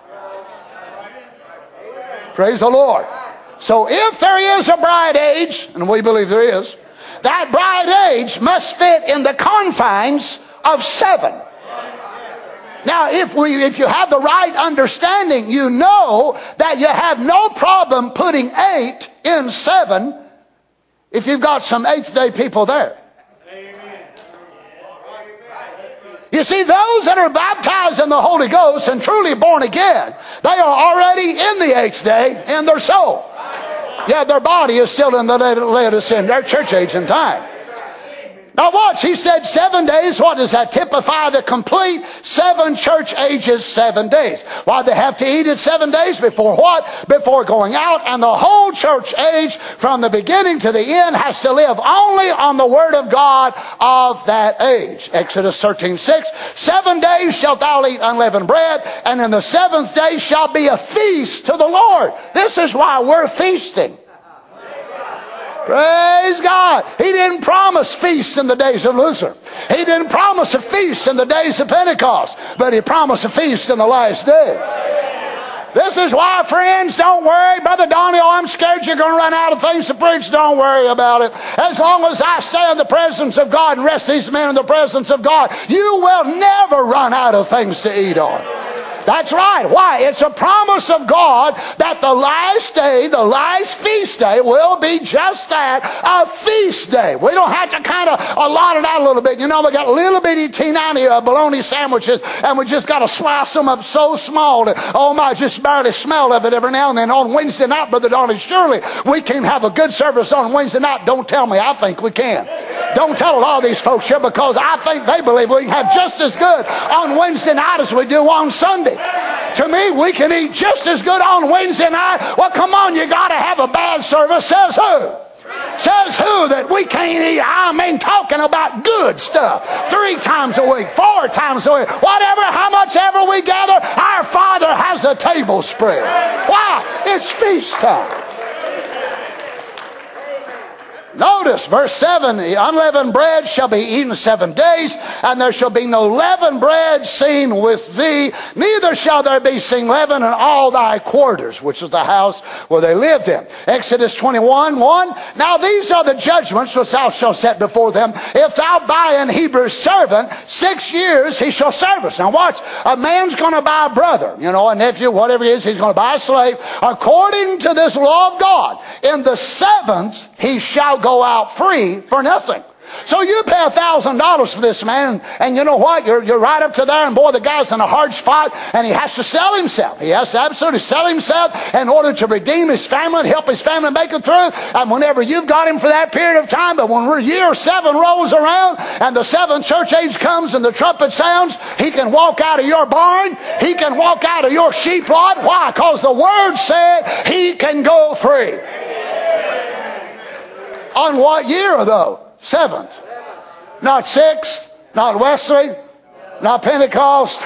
Praise the Lord. So if there is a bride age, and we believe there is, that bride age must fit in the confines of 7. Now, if you have the right understanding, you know that you have no problem putting 8 in 7 if you've got some eighth-day people there. You see, those that are baptized in the Holy Ghost and truly born again, they are already in the 8th day in their soul. Yeah, their body is still in the Laodicean, their church age and time. Now watch, he said 7 days. What does that typify? The complete 7 church ages, 7 days. Why they have to eat it 7 days before what? Before going out. And the whole church age from the beginning to the end has to live only on the word of God of that age. Exodus 13:6. 7 days shalt thou eat unleavened bread, and in the 7th day shall be a feast to the Lord. This is why we're feasting. Praise God. He didn't promise feasts in the days of Luther. He didn't promise a feast in the days of Pentecost. But he promised a feast in the last day. This is why, friends, don't worry. Brother Donnie, I'm scared you're going to run out of things to preach. Don't worry about it. As long as I stay in the presence of God and rest these men in the presence of God, you will never run out of things to eat on. That's right. Why? It's a promise of God that the last day, the last feast day, will be just that, a feast day. We don't have to kind of allot it out a little bit. You know, we got little bitty T90 bologna sandwiches, and we just got to slice them up so small that, oh my, I just barely smell of it every now and then. On Wednesday night, Brother Donnie, surely we can have a good service on Wednesday night. Don't tell me. I think we can. Don't tell a lot of these folks here, because I think they believe we can have just as good on Wednesday night as we do on Sunday. To me, we can eat just as good on Wednesday night. Well, come on, you got to have a bad service. Says who? Says who that we can't eat? I mean, talking about good stuff. 3 times a week, 4 times a week, whatever, how much ever we gather, our Father has a table spread. Why? It's feast time. Notice verse 7, the unleavened bread shall be eaten 7 days, and there shall be no leavened bread seen with thee, neither shall there be seen leaven in all thy quarters, which is the house where they lived in. Exodus 21:1. Now these are the judgments which thou shalt set before them. If thou buy an Hebrew servant, 6 years he shall service. Now watch, a man's going to buy a brother, a nephew, whatever it is, he's going to buy a slave. According to this law of God, in the 7th he shall go out free for nothing. So you pay $1,000 for this man, and you know what? You're right up to there, and boy, the guy's in a hard spot, and he has to sell himself. He has to absolutely sell himself in order to redeem his family and help his family make it through. And whenever you've got him for that period of time, but when year 7 rolls around and the 7th church age comes and the trumpet sounds, he can walk out of your barn. He can walk out of your sheep lot. Why? Because the word said he can go free. On what year, though? 7th. Not 6th, not Wesley, not Pentecost.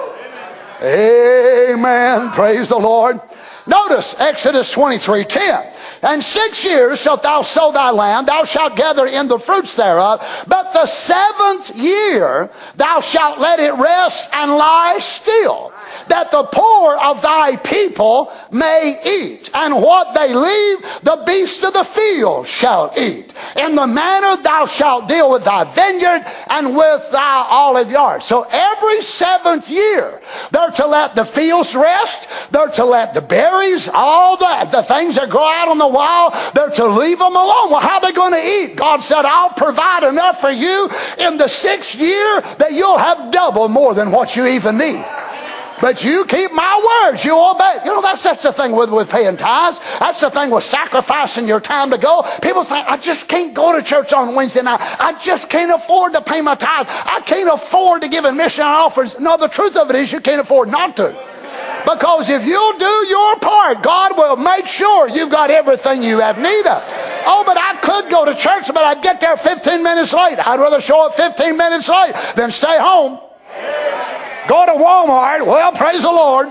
Amen. Praise the Lord. Notice Exodus 23:10. And 6 years shalt thou sow thy land, thou shalt gather in the fruits thereof, but the 7th year thou shalt let it rest and lie still, that the poor of thy people may eat, and what they leave the beasts of the field shall eat. In the manner thou shalt deal with thy vineyard and with thy olive yard. So every 7th year they're to let the fields rest, they're to let the berries, all the things that grow out on the wild, they're to leave them alone. Well, how are they going to eat? God said, I'll provide enough for you in the 6th year that you'll have double more than what you even need. But you keep my words, you obey. That's the thing with paying tithes. That's the thing with sacrificing your time to go. People think, I just can't go to church on Wednesday night. I just can't afford to pay my tithes. I can't afford to give in mission offers. No, the truth of it is you can't afford not to. Because if you do your part, God will make sure you've got everything you have need of. Oh, but I could go to church, but I'd get there 15 minutes late. I'd rather show up 15 minutes late than stay home. Go to Walmart. Well, praise the Lord.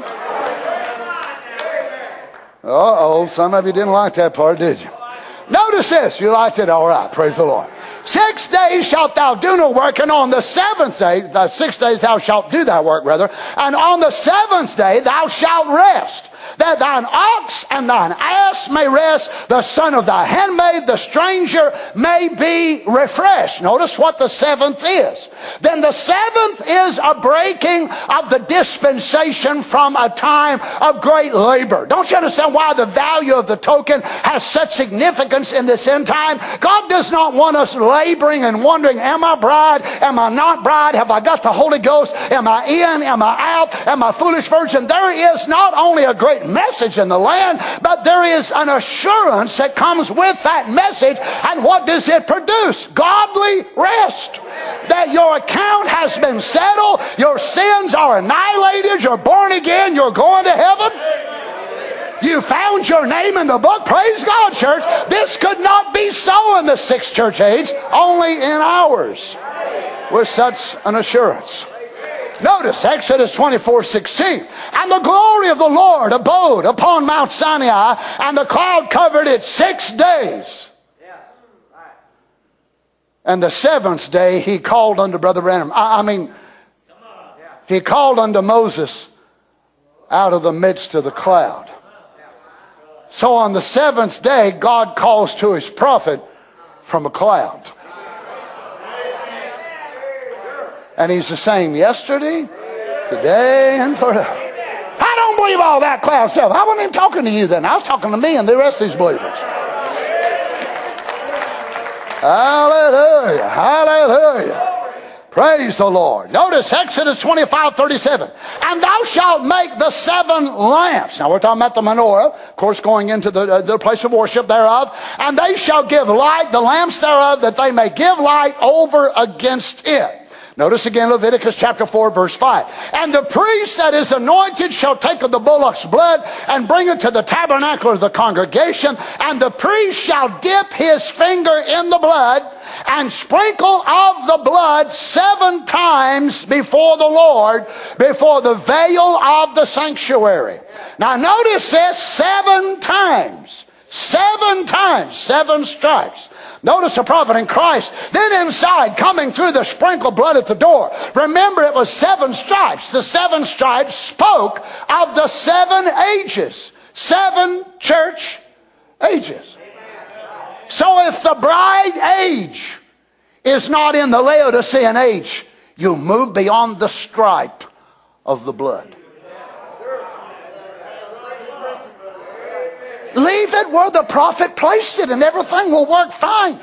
Uh-oh, some of you didn't like that part, did you? Notice this. You liked it? All right, praise the Lord. 6 days shalt thou do no work, and on the 7th day, the 6 days thou shalt do thy work, rather, and on the 7th day thou shalt rest. that thine ox and thine ass may rest, the son of thy handmaid, the stranger, may be refreshed. Notice what the seventh is. Then the seventh is a breaking of the dispensation from a time of great labor. Don't you understand why the value of the token has such significance in this end time? God does not want us laboring and wondering, am I bride? Am I not bride? Have I got the Holy Ghost? Am I in? Am I out? Am I foolish virgin? There is not only a great message in the land, but there is an assurance that comes with that message. And what does it produce? Godly rest. That your account has been settled, your sins are annihilated, you're born again, you're going to heaven. You found your name in the book. Praise God, church. This could not be so in the sixth church age, only in ours, with such an assurance. Notice Exodus 24:16. And the glory of the Lord abode upon Mount Sinai, and the cloud covered it 6 days. And the seventh day he called unto Brother Branham. He called unto Moses out of the midst of the cloud. So on the seventh day, God calls to his prophet from a cloud. And he's the same yesterday, today, and forever. I don't believe all that cloud stuff. I wasn't even talking to you then. I was talking to me and the rest of these believers. Hallelujah. Hallelujah. Praise the Lord. Notice Exodus 25:37. And thou shalt make the 7 lamps. Now we're talking about the menorah, of course, going into the place of worship thereof. And they shall give light, the lamps thereof, that they may give light over against it. Notice again Leviticus chapter 4 verse 5. And the priest that is anointed shall take of the bullock's blood and bring it to the tabernacle of the congregation. And the priest shall dip his finger in the blood and sprinkle of the blood 7 times before the Lord, before the veil of the sanctuary. Now notice this, 7 times. 7 times, 7 stripes. Notice the prophet in Christ. Then inside, coming through the sprinkled blood at the door. Remember, it was 7 stripes. The 7 stripes spoke of the 7 ages. 7 church ages. So if the bride age is not in the Laodicean age, you move beyond the stripe of the blood. Leave it where the prophet placed it and everything will work fine.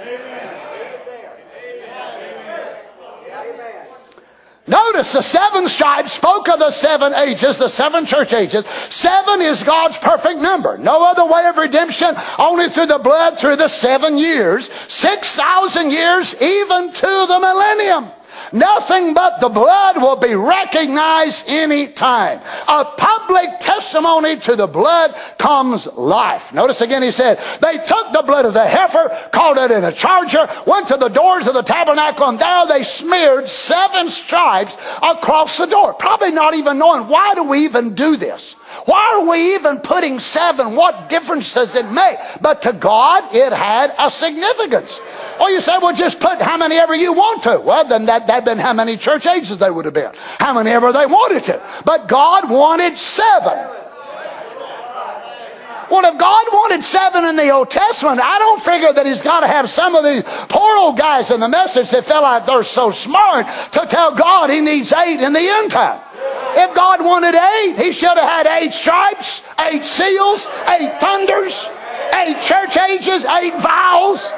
Notice the 7 stripes spoke of the 7 ages, the 7 church ages. 7 is God's perfect number. No other way of redemption, only through the blood, through the 7 years. 6,000 years, even to the millennium. Nothing but the blood will be recognized any time. A public testimony to the blood comes life. Notice again he said, they took the blood of the heifer, called it in a charger, went to the doors of the tabernacle, and there they smeared 7 stripes across the door. Probably not even knowing, why do we even do this? Why are we even putting 7? What difference does it make? But to God, it had a significance. Or you say, well, just put how many ever you want to. Well, then that'd been how many church ages they would have been. How many ever they wanted to. But God wanted 7. Well, if God wanted 7 in the Old Testament, I don't figure that he's got to have some of these poor old guys in the message that feel like they're so smart to tell God he needs 8 in the end time. If God wanted 8, he should have had 8 stripes, 8 seals, 8 thunders, 8 church ages, 8 vows.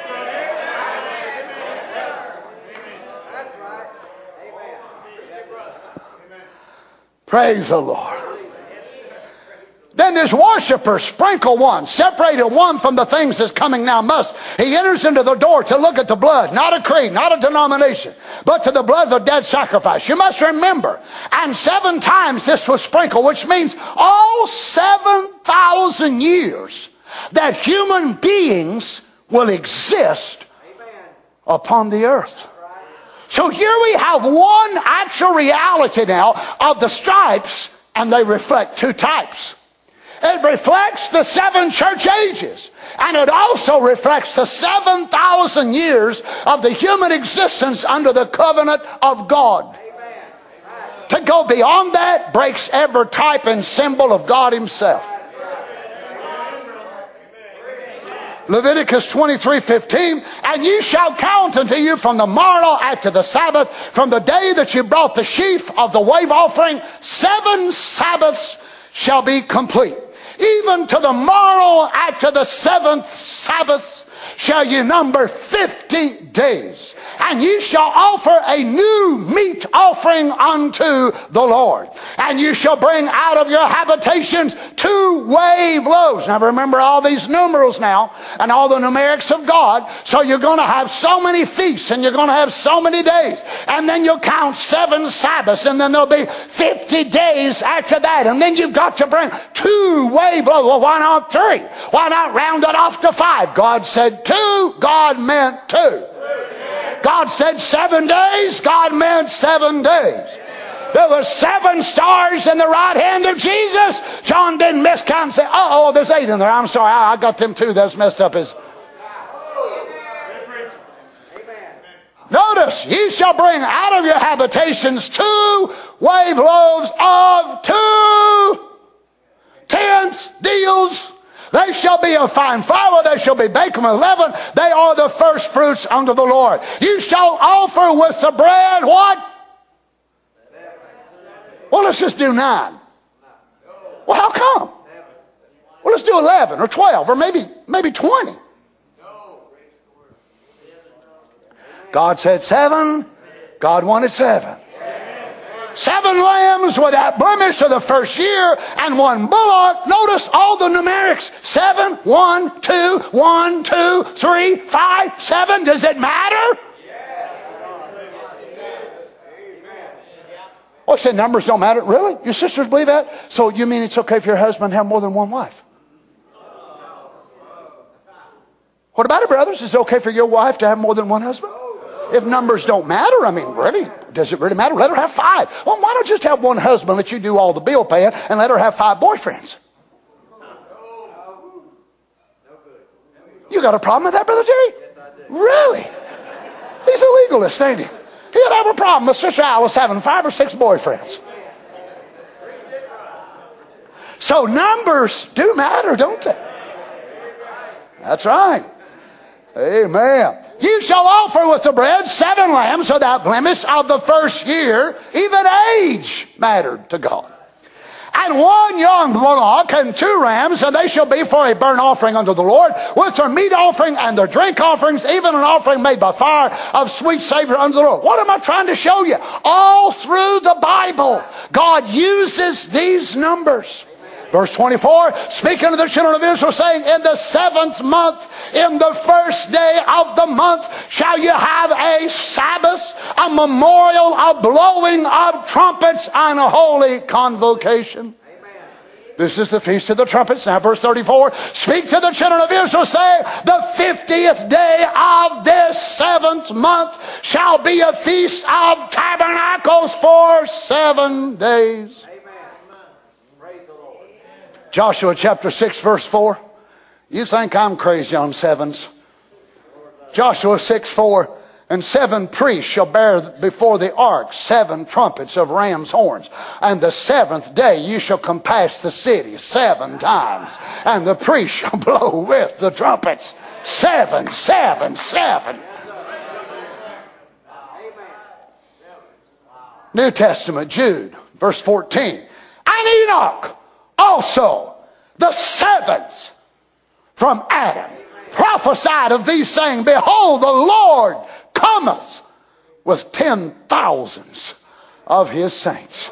Praise the Lord. Then this worshiper sprinkle one, separated one from the things that's coming now must. He enters into the door to look at the blood, not a creed, not a denomination, but to the blood of a dead sacrifice. You must remember, and 7 times this was sprinkled, which means all 7,000 years that human beings will exist upon the earth. So here we have one actual reality now of the stripes, and they reflect 2 types. It reflects the 7 church ages, and it also reflects the 7,000 years of the human existence under the covenant of God. to go beyond that breaks every type and symbol of God himself. Leviticus 23:15, and you shall count unto you from the morrow after the Sabbath, from the day that you brought the sheaf of the wave offering, 7 Sabbaths shall be complete. Even to the morrow after the 7th Sabbath shall you number 50 days. And ye shall offer a new meat offering unto the Lord. And you shall bring out of your habitations 2 wave loaves. Now remember all these numerals now, and all the numerics of God. So you're going to have so many feasts, and you're going to have so many days. And then you'll count 7 Sabbaths, and then there'll be 50 days after that. And then you've got to bring 2 wave loaves. Well, why not 3? Why not round it off to 5? God said 2, God meant 2. God said 7 days, God meant 7 days. There were 7 stars in the right hand of Jesus. John didn't miscount and say, uh-oh, there's 8 in there. I'm sorry, I got them 2. That's messed up. Notice, ye shall bring out of your habitations 2 wave loaves of 2 tenths deals. They shall be of fine flour, they shall be baked with leaven. They are the first fruits unto the Lord. You shall offer with the bread what? Well, let's just do 9. Well, how come? Well, let's do 11 or 12 or maybe 20. God said 7. God wanted 7. 7 lambs without blemish of the first year, and 1 bullock. Notice all the numerics. 7, 1, 2, 1, 2, 3, 5, 7. Does it matter? Oh, say numbers don't matter. Really? Your sisters believe that? So you mean it's okay for your husband to have more than 1 wife? What about it, brothers? Is it okay for your wife to have more than 1 husband? If numbers don't matter, I mean, really, does it really matter? Let her have 5. Well, why don't you just have 1 husband, let you do all the bill paying, and let her have 5 boyfriends? You got a problem with that, Brother Jerry? Really? He's a legalist, ain't he? He'd have a problem with Sister Alice having 5 or 6 boyfriends. So numbers do matter, don't they? That's right. Amen. You shall offer with the bread 7 lambs without blemish of the first year. Even age mattered to God. And 1 young bullock and 2 rams, and they shall be for a burnt offering unto the Lord, with their meat offering and their drink offerings, even an offering made by fire of sweet savor unto the Lord. What am I trying to show you? All through the Bible, God uses these numbers. Verse 24, speaking to the children of Israel, saying, in the 7th month, in the first day of the month, shall you have a Sabbath, a memorial, a blowing of trumpets, and a holy convocation. This is the Feast of the Trumpets. Now verse 34, speak to the children of Israel, say, the 50th day of this 7th month shall be a Feast of Tabernacles for 7 days. Joshua chapter 6 verse 4. You think I'm crazy on 7s. Joshua 6:4. And 7 priests shall bear before the ark 7 trumpets of ram's horns. And the 7th day you shall compass the city 7 times. And the priests shall blow with the trumpets. 7, 7, 7. New Testament, Jude, verse 14. And Enoch also, the 7th from Adam, prophesied of these saying, behold, the Lord cometh with 10,000s of his saints.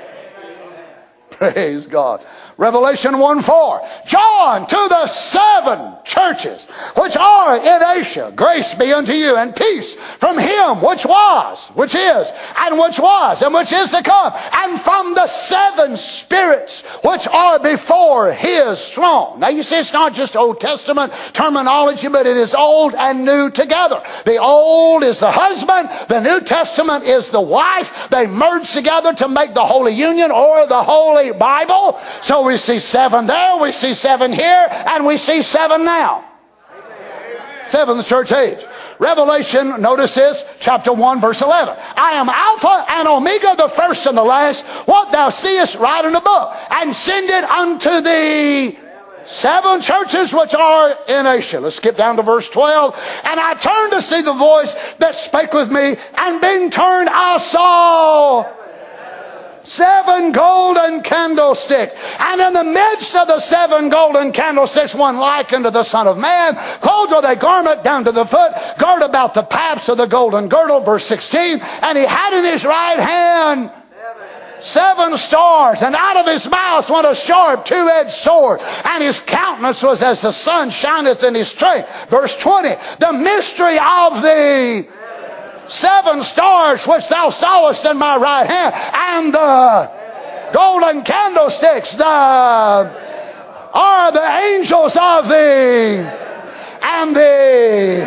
Praise God. Revelation 1:4. John, to the 7 churches which are in Asia, grace be unto you and peace from him which was, which is, and which was, and which is to come, and from the 7 spirits which are before his throne. Now you see, it's not just Old Testament terminology, but it is Old and New together. The Old is the husband, the New Testament is the wife. They merge together to make the Holy Union or the Holy Bible. So we see 7 there, we see 7 here, and we see 7 now. 7th church age. Revelation, notice this, chapter 1, verse 11. I am Alpha and Omega, the first and the last. What thou seest, write in the book, and send it unto the 7 churches which are in Asia. Let's skip down to verse 12. And I turned to see the voice that spake with me, and being turned I saw 7 golden candlesticks. And in the midst of the 7 golden candlesticks, one like unto the Son of Man, clothed with a garment down to the foot, girt about the paps of the golden girdle. Verse 16. And he had in his right hand 7 stars, and out of his mouth went a sharp 2-edged sword, and his countenance was as the sun shineth in his strength. Verse 20. The mystery of the 7 stars which thou sawest in my right hand, and the golden candlesticks are the angels of the and the.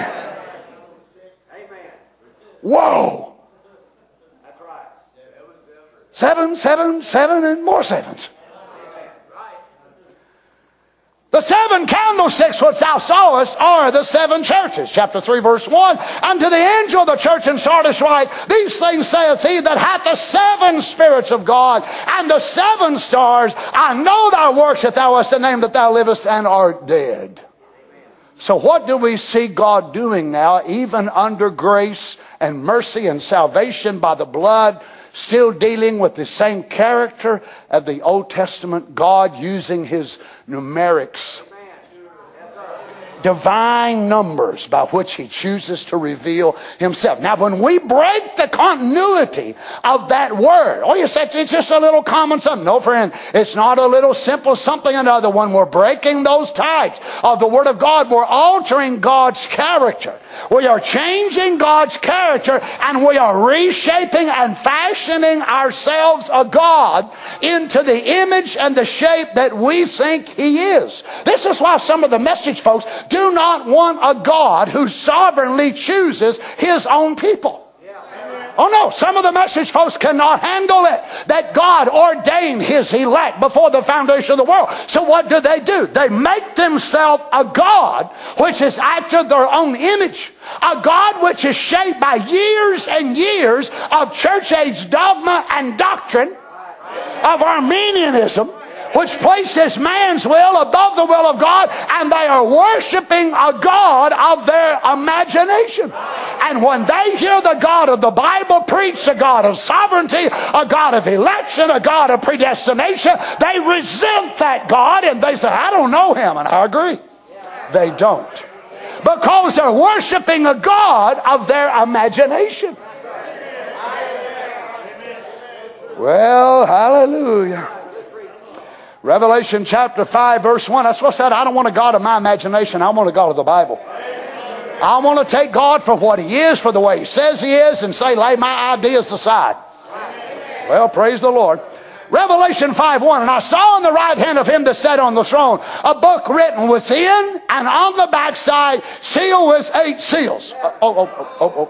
Whoa! 7, 7, 7, and more 7s. The 7 candlesticks which thou sawest are the 7 churches. Chapter 3, verse 1. Unto the angel of the church in Sardis write, these things saith he that hath the 7 spirits of God and the 7 stars. I know thy works, that thou hast a name, that thou livest and art dead. So what do we see God doing now, even under grace and mercy and salvation by the blood? Still dealing with the same character of the Old Testament, God using his numerics, divine numbers by which he chooses to reveal himself. Now, when we break the continuity of that word, oh, you say it's just a little common something. No, friend, it's not a little simple something or another. When we're breaking those types of the Word of God, we're altering God's character. We are changing God's character, and we are reshaping and fashioning ourselves a God into the image and the shape that we think he is. This is why some of the Message folks do not want a God who sovereignly chooses his own people. Oh no, some of the Message folks cannot handle it, that God ordained his elect before the foundation of the world. So what do? They make themselves a God which is after their own image. A God which is shaped by years and years of church age dogma and doctrine, of Arminianism, which places man's will above the will of God, and they are worshiping a God of their imagination. And when they hear the God of the Bible preach, a God of sovereignty, a God of election, a God of predestination, they resent that God, and they say, I don't know him. And I agree. They don't. Because they're worshiping a God of their imagination. Well, hallelujah. Revelation chapter 5, verse 1. That's what I said. I don't want a God of my imagination. I want a God of the Bible. I want to take God for what he is, for the way he says he is, and say, lay my ideas aside. Well, praise the Lord. Revelation 5:1. And I saw on the right hand of him that sat on the throne a book written within and on the backside, sealed with 8 seals. Oh,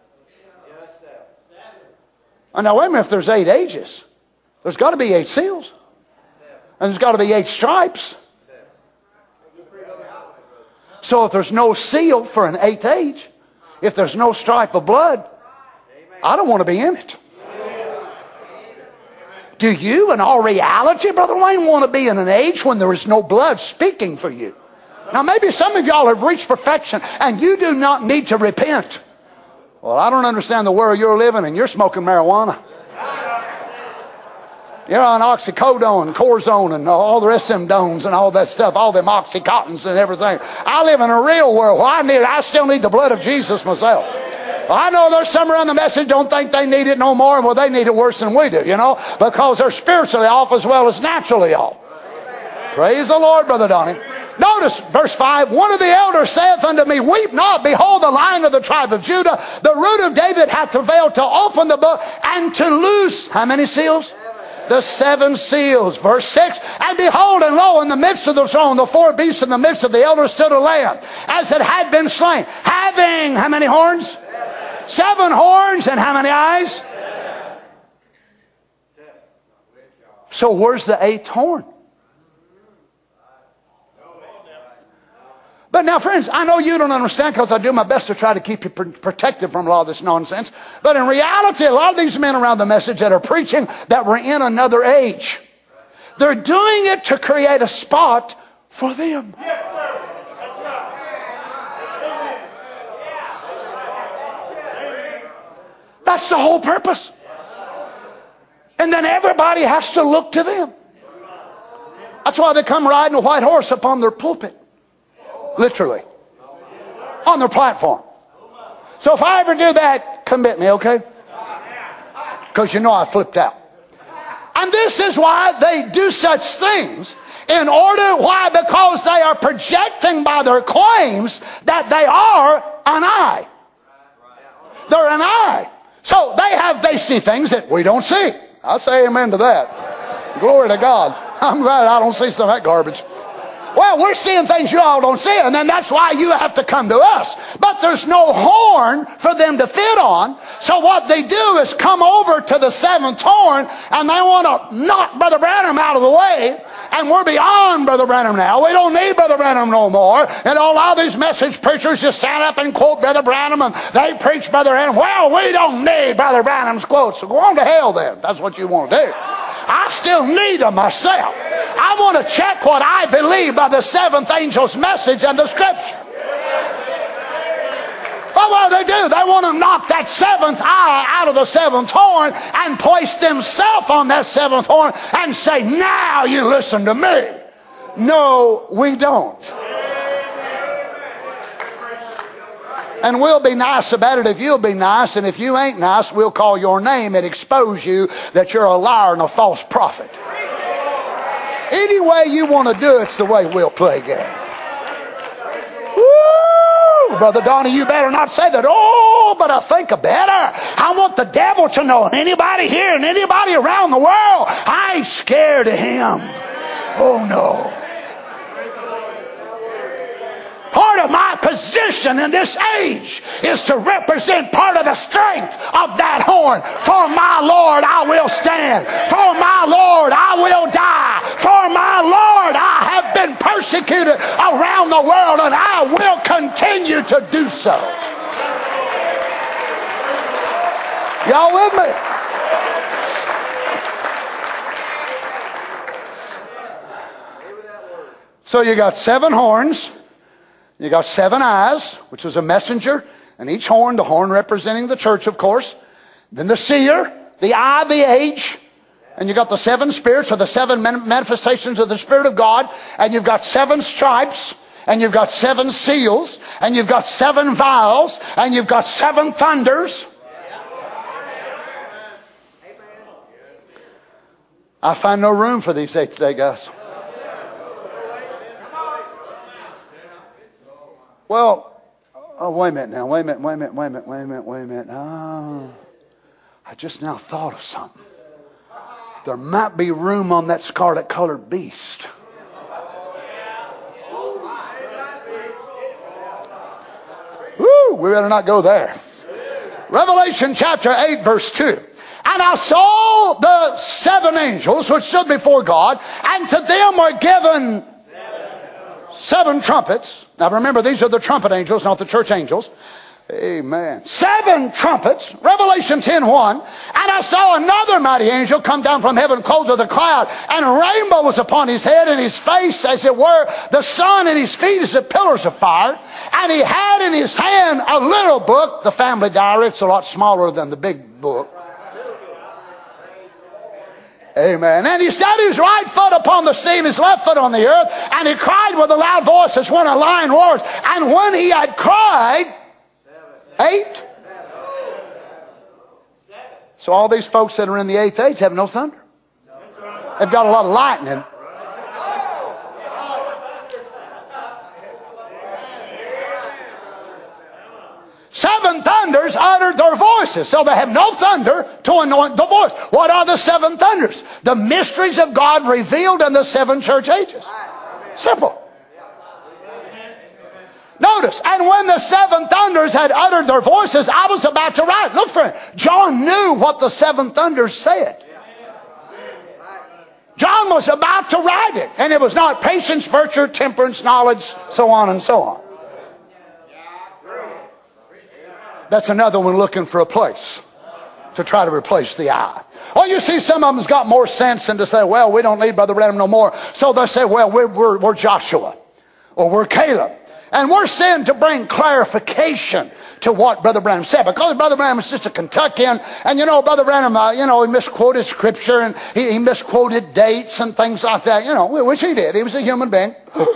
now wait a minute. If there's 8 ages, there's got to be 8 seals. And there's got to be 8 stripes. So if there's no seal for an 8th age, if there's no stripe of blood, I don't want to be in it. Do you, in all reality, Brother Wayne, want to be in an age when there is no blood speaking for you? Now maybe some of y'all have reached perfection and you do not need to repent. Well, I don't understand the world you're living in. You're smoking marijuana. You're on oxycodone and Corzone and all the rest of them dones and all that stuff, all them oxycontins and everything. I live in a real world where I still need the blood of Jesus myself. Well, I know there's some around the Message don't think they need it no more. Well, they need it worse than we do, because they're spiritually off as well as naturally off. Praise the Lord, Brother Donnie. Notice verse 5. One of the elders saith unto me, weep not, behold, the Lion of the tribe of Judah, the root of David, hath prevailed to open the book and to loose, how many seals? The 7 seals. Verse 6. And behold, and lo, in the midst of the throne, the 4 beasts in the midst of the elders stood a lamb, as it had been slain, having how many horns? 7 horns. And how many eyes? So where's the 8th horn? But now, friends, I know you don't understand because I do my best to try to keep you protected from a lot of this nonsense. But in reality, a lot of these men around the message that are preaching that we're in another age, they're doing it to create a spot for them. Yes, sir. That's right. That's the whole purpose. And then everybody has to look to them. That's why they come riding a white horse upon their pulpit. Literally. On their platform. So if I ever do that, commit me, okay? Because you know I flipped out. And this is why they do such things. In order, why? Because they are projecting by their claims that they are an I. They're an I. So they see things that we don't see. I say amen to that. Glory to God. I'm glad I don't see some of that garbage. Well, we're seeing things you all don't see, and then that's why you have to come to us. But there's no horn for them to fit on. So what they do is come over to the seventh horn, and they want to knock Brother Branham out of the way. And we're beyond Brother Branham now. We don't need Brother Branham no more. And a lot of these message preachers just stand up and quote Brother Branham, and they preach Brother Branham. Well, we don't need Brother Branham's quotes. So go on to hell then. That's what you want to do. I still need them myself. I want to check what I believe by the seventh angel's message and the scripture. But what do? They want to knock that seventh eye out of the seventh horn and place themselves on that seventh horn and say, now you listen to me. No, we don't. And we'll be nice about it if you'll be nice, and if you ain't nice, we'll call your name and expose you that you're a liar and a false prophet. Any way you want to do it's the way we'll play game. Woo! Brother Donnie, you better not say that. Oh, but I think better. I want the devil to know, and anybody here and anybody around the world, I ain't scared of him. Oh, no. Part of my position in this age is to represent part of the strength of that horn. For my Lord I will stand. For my Lord I will die. For my Lord I have been persecuted around the world, and I will continue to do so. Y'all with me? So you got seven horns. You got seven eyes, which is a messenger, and each horn, the horn representing the church, of course. Then the seer, the eye of the age, and you got the seven spirits, or the seven manifestations of the Spirit of God, and you've got seven stripes, and you've got seven seals, and you've got seven vials, and you've got seven thunders. I find no room for these eighth day guys. Well, wait a minute now. Wait a minute. Oh, I just now thought of something. There might be room on that scarlet-colored beast. Woo, we better not go there. Revelation chapter 8, verse 2. And I saw the seven angels which stood before God, and to them were given seven trumpets. Now remember, these are the trumpet angels, not the church angels. Amen. Seven trumpets. Revelation 10:1. And I saw another mighty angel come down from heaven, clothed with a cloud, and a rainbow was upon his head, and his face as it were the sun, and his feet as the pillars of fire. And he had in his hand a little book, the family diary. It's a lot smaller than the big book. Amen. And he set his right foot upon the sea and his left foot on the earth. And he cried with a loud voice as when a lion roars. And when he had cried, 8. So all these folks that are in the eighth age have no thunder. They've got a lot of lightning. Seven thunders uttered their voices. So they have no thunder to anoint the voice. What are the seven thunders? The mysteries of God revealed in the seven church ages. Simple. Notice, and when the seven thunders had uttered their voices, I was about to write. Look, friend, John knew what the seven thunders said. John was about to write it. And it was not patience, virtue, temperance, knowledge, so on and so on. That's another one looking for a place to try to replace the eye. Oh, you see, some of them's got more sense than to say, well, we don't need Brother Branham no more. So they say, well, we're Joshua, or we're Caleb. And we're sent to bring clarification to what Brother Branham said. Because Brother Branham is just a Kentuckian. And you know, Brother Branham, he misquoted Scripture and he misquoted dates and things like that. You know, which he did. He was a human being.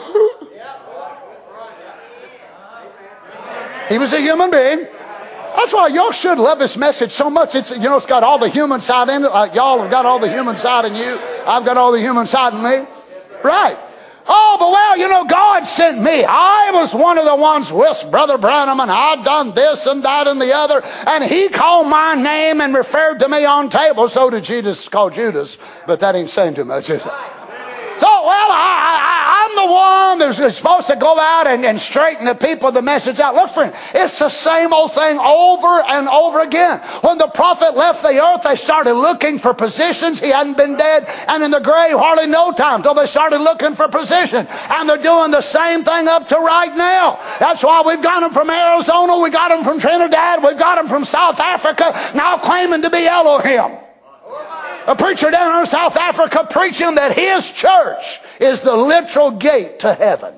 He was a human being. That's why y'all should love this message so much. It's got all the human side in it. Like y'all have got all the human side in you. I've got all the human side in me. Right. Oh, but well, God sent me. I was one of the ones with Brother Branham, and I'd done this and that and the other. And he called my name and referred to me on table. So did Judas call Judas. But that ain't saying too much, is it? So, well, I'm the one that's supposed to go out and straighten the people the message out. Look, friend, it's the same old thing over and over again. When the prophet left the earth, they started looking for positions. He hadn't been dead and in the grave hardly no time till they started looking for position. And they're doing the same thing up to right now. That's why we've got them from Arizona, we got them from Trinidad, we've got them from South Africa, now claiming to be Elohim. A preacher down in South Africa preaching that his church is the literal gate to heaven.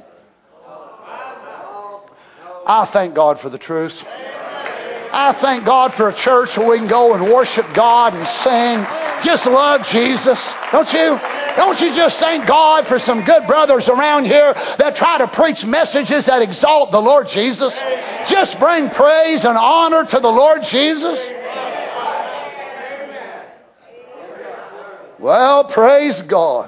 I thank God for the truth. I thank God for a church where we can go and worship God and sing. Just love Jesus. Don't you? Don't you just thank God for some good brothers around here that try to preach messages that exalt the Lord Jesus? Just bring praise and honor to the Lord Jesus. Well, praise God.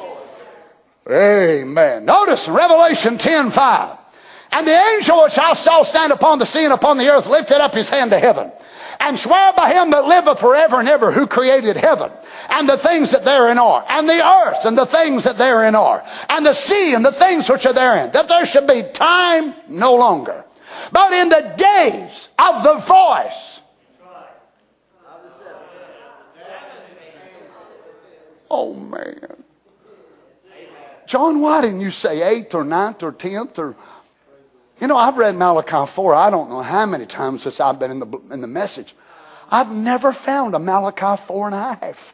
Amen. Notice Revelation 10:5. And the angel which I saw stand upon the sea and upon the earth lifted up his hand to heaven, and sware by him that liveth forever and ever, who created heaven, and the things that therein are, and the earth and the things that therein are, and the sea and the things which are therein, that there should be time no longer, but in the days of the voice. Oh, man. John, why didn't you say 8th or 9th or 10th? Or, I've read Malachi 4. I don't know how many times since I've been in the message. I've never found a Malachi 4.5.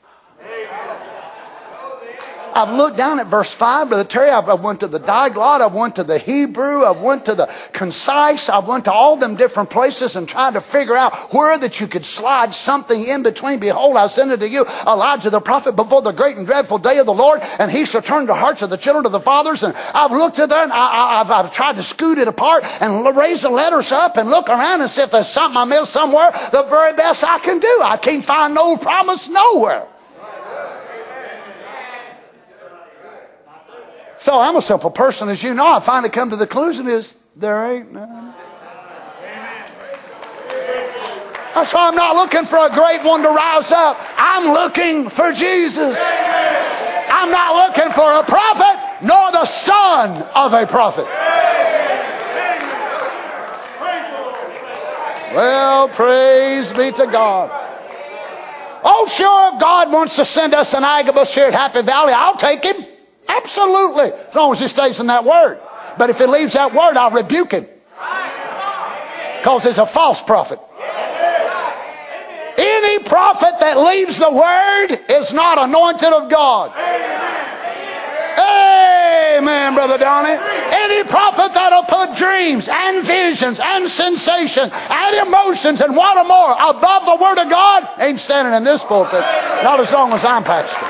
I've looked down at verse 5, Brother Terry. I went to the Diglot. I went to the Hebrew. I went to the Concise. I went to all them different places and tried to figure out where that you could slide something in between. Behold, I send unto you Elijah the prophet before the great and dreadful day of the Lord, and he shall turn the hearts of the children to the fathers. And I've looked at that, and I've tried to scoot it apart and raise the letters up and look around and see if there's something I missed somewhere. The very best I can do. I can't find no promise nowhere. So I'm a simple person, as you know. I finally come to the conclusion is there ain't none. That's why I'm not looking for a great one to rise up. I'm looking for Jesus. I'm not looking for a prophet, nor the son of a prophet. Well, praise be to God. Oh, sure, if God wants to send us an Agabus here at Happy Valley, I'll take him. Absolutely, as long as he stays in that word. But if he leaves that word, I'll rebuke him. Because he's a false prophet. Any prophet that leaves the word is not anointed of God. Amen, Brother Donnie. Any prophet that'll put dreams and visions and sensation and emotions and what more above the word of God ain't standing in this pulpit. Not as long as I'm pastor.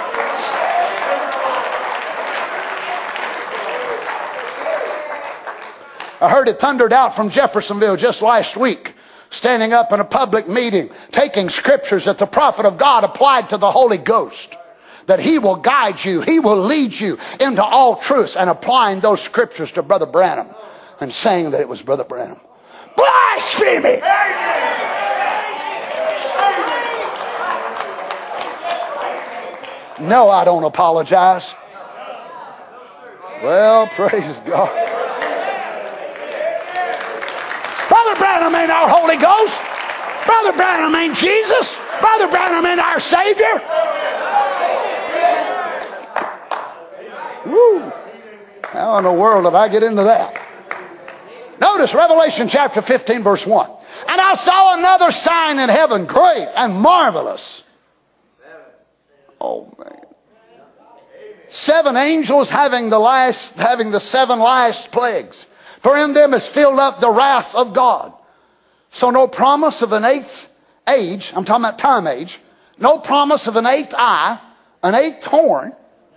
I heard it thundered out from Jeffersonville just last week, standing up in a public meeting, taking scriptures that the prophet of God applied to the Holy Ghost, that he will guide you, he will lead you into all truths, and applying those scriptures to Brother Branham and saying that it was Brother Branham. Blasphemy! No, I don't apologize. Well, praise God. Brother Branham ain't our Holy Ghost. Brother Branham ain't Jesus. Brother Branham ain't our Savior. Woo. How in the world did I get into that? Notice Revelation chapter 15 verse 1. And I saw another sign in heaven, great and marvelous. Oh, man. 7 angels having the 7 last plagues. For in them is filled up the wrath of God. So no promise of an 8th age, I'm talking about time age, no promise of an 8th eye, an 8th horn.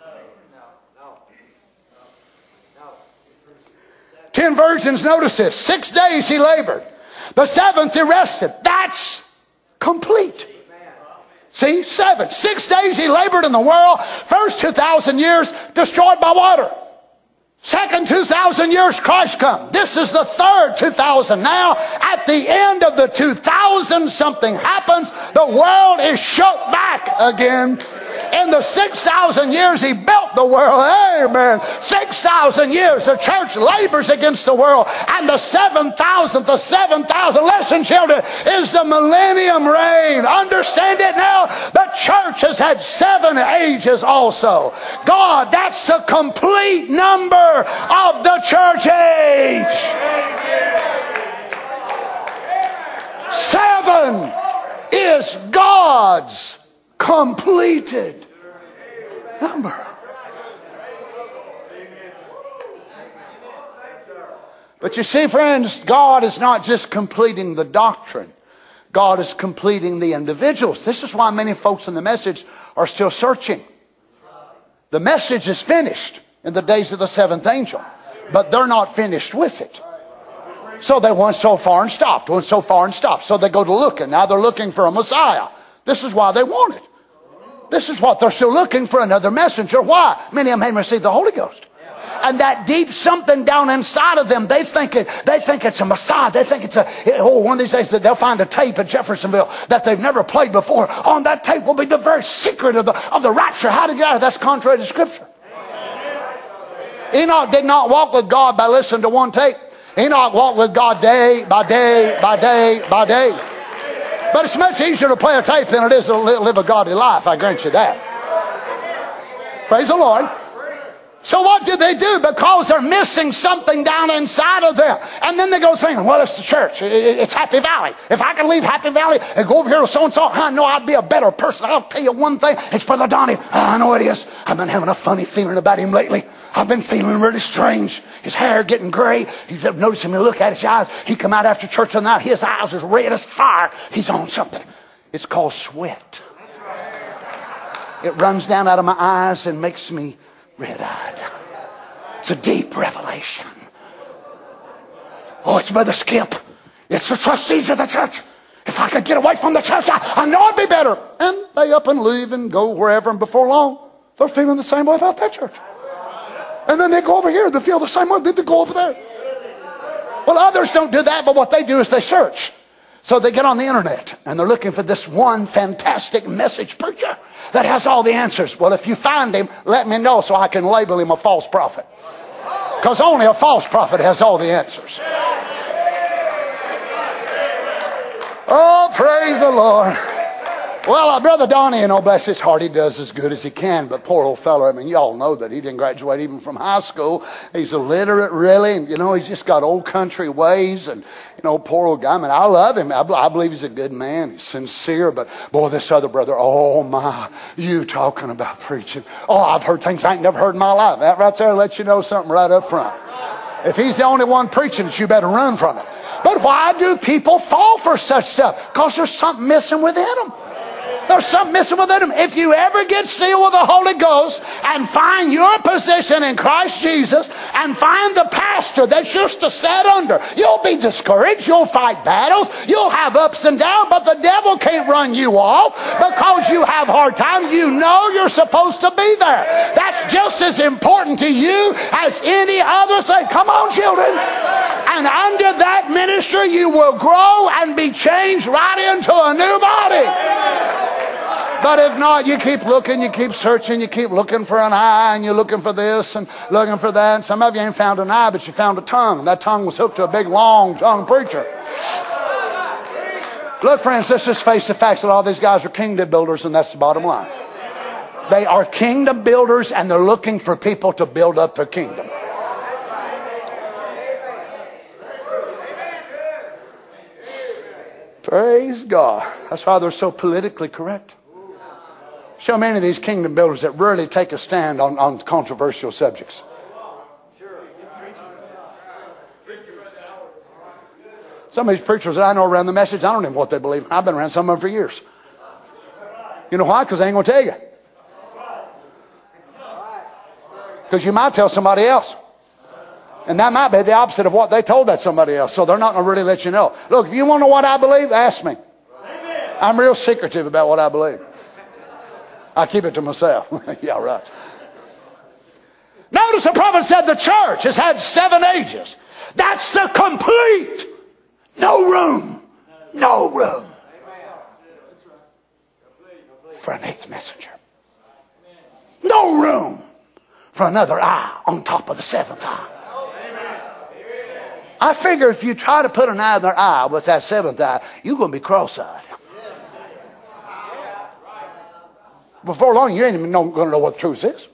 10 virgins, notice this. 6 days he labored. The 7th he rested. That's complete. See, 7. 6 days he labored in the world. First 2,000 years destroyed by water. Second 2,000 years Christ come. This is the third 2,000 now. At the end of the 2,000 something happens. The world is shook back again. In the 6,000 years he built the world. Amen. 6,000 years the church labors against the world. And the 7,000th, listen children, is the millennium reign. Understand it now? The church has had 7 ages also. God, that's the complete number of the church age. 7 is God's completed number. But you see, friends, God is not just completing the doctrine. God is completing the individuals. This is why many folks in the message are still searching. The message is finished in the days of the 7th angel, but they're not finished with it. So they went so far and stopped, went so far and stopped. So they go to looking. Now they're looking for a Messiah. This is why they want it. This is what they're still looking for, another messenger. Why? Many of them haven't received the Holy Ghost. And that deep something down inside of them, they think it's a Messiah. They think it's one of these days that they'll find a tape at Jeffersonville that they've never played before. On that tape will be the very secret of the rapture. How to get out of that's contrary to Scripture. Enoch did not walk with God by listening to one tape. Enoch walked with God day by day by day by day. But it's much easier to play a tape than it is to live a godly life. I grant you that. Praise the Lord. So what do they do? Because they're missing something down inside of them. And then they go thinking, well, it's the church. It's Happy Valley. If I could leave Happy Valley and go over here to so-and-so, I know I'd be a better person. I'll tell you one thing. It's Brother Donnie. I know it is. I've been having a funny feeling about him lately. I've been feeling really strange. His hair getting gray. He's noticing me look at his eyes. He come out after church the night. His eyes are red as fire. He's on something. It's called sweat. It runs down out of my eyes and makes me red-eyed. It's a deep revelation. Oh, it's Brother Skip. It's the trustees of the church. If I could get away from the church, I know I'd be better. And they up and leave and go wherever, and before long, they're feeling the same way about that church. And then they go over here, they feel the same way, then they go over there. Well, others don't do that, but what they do is they search. So they get on the internet, and they're looking for this one fantastic message preacher that has all the answers. Well, if you find him, let me know so I can label him a false prophet. Because only a false prophet has all the answers. Oh, praise the Lord. Well, Brother Donnie, bless his heart, he does as good as he can. But poor old fellow, y'all know that he didn't graduate even from high school. He's illiterate, really. And, he's just got old country ways. And, poor old guy. I love him. I believe he's a good man. He's sincere. But, boy, this other brother, oh, my, you talking about preaching. Oh, I've heard things I ain't never heard in my life. That right there lets you know something right up front. If he's the only one preaching it, you better run from it. But why do people fall for such stuff? Because there's something missing within them. There's something missing within them. If you ever get sealed with the Holy Ghost and find your position in Christ Jesus and find the pastor that you're to set under, you'll be discouraged. You'll fight battles. You'll have ups and downs, but the devil can't run you off because you have hard times. You know you're supposed to be there. That's just as important to you as any other thing. Come on, children. And under that ministry, you will grow and be changed right into a new body. But if not, you keep looking, you keep searching, you keep looking for an eye, and you're looking for this and looking for that. And some of you ain't found an eye, but you found a tongue. That tongue was hooked to a big, long-tongued preacher. Look, friends, let's just face the facts that all these guys are kingdom builders, and that's the bottom line. They are kingdom builders, and they're looking for people to build up their kingdom. Praise God. That's why they're so politically correct. So many of these kingdom builders that rarely take a stand on controversial subjects. Some of these preachers that I know around the message, I don't even know what they believe. I've been around some of them for years. You know why? Because they ain't going to tell you. Because you might tell somebody else. And that might be the opposite of what they told that somebody else. So they're not going to really let you know. Look, if you want to know what I believe, ask me. I'm real secretive about what I believe. I keep it to myself. Yeah, right. Notice the prophet said the church has had 7 ages. That's the complete. No room for an 8th messenger. No room for another eye on top of the 7th eye. I figure if you try to put an eye in their eye with that 7th eye, you're going to be cross-eyed. Before long, you ain't even going to know what the truth is.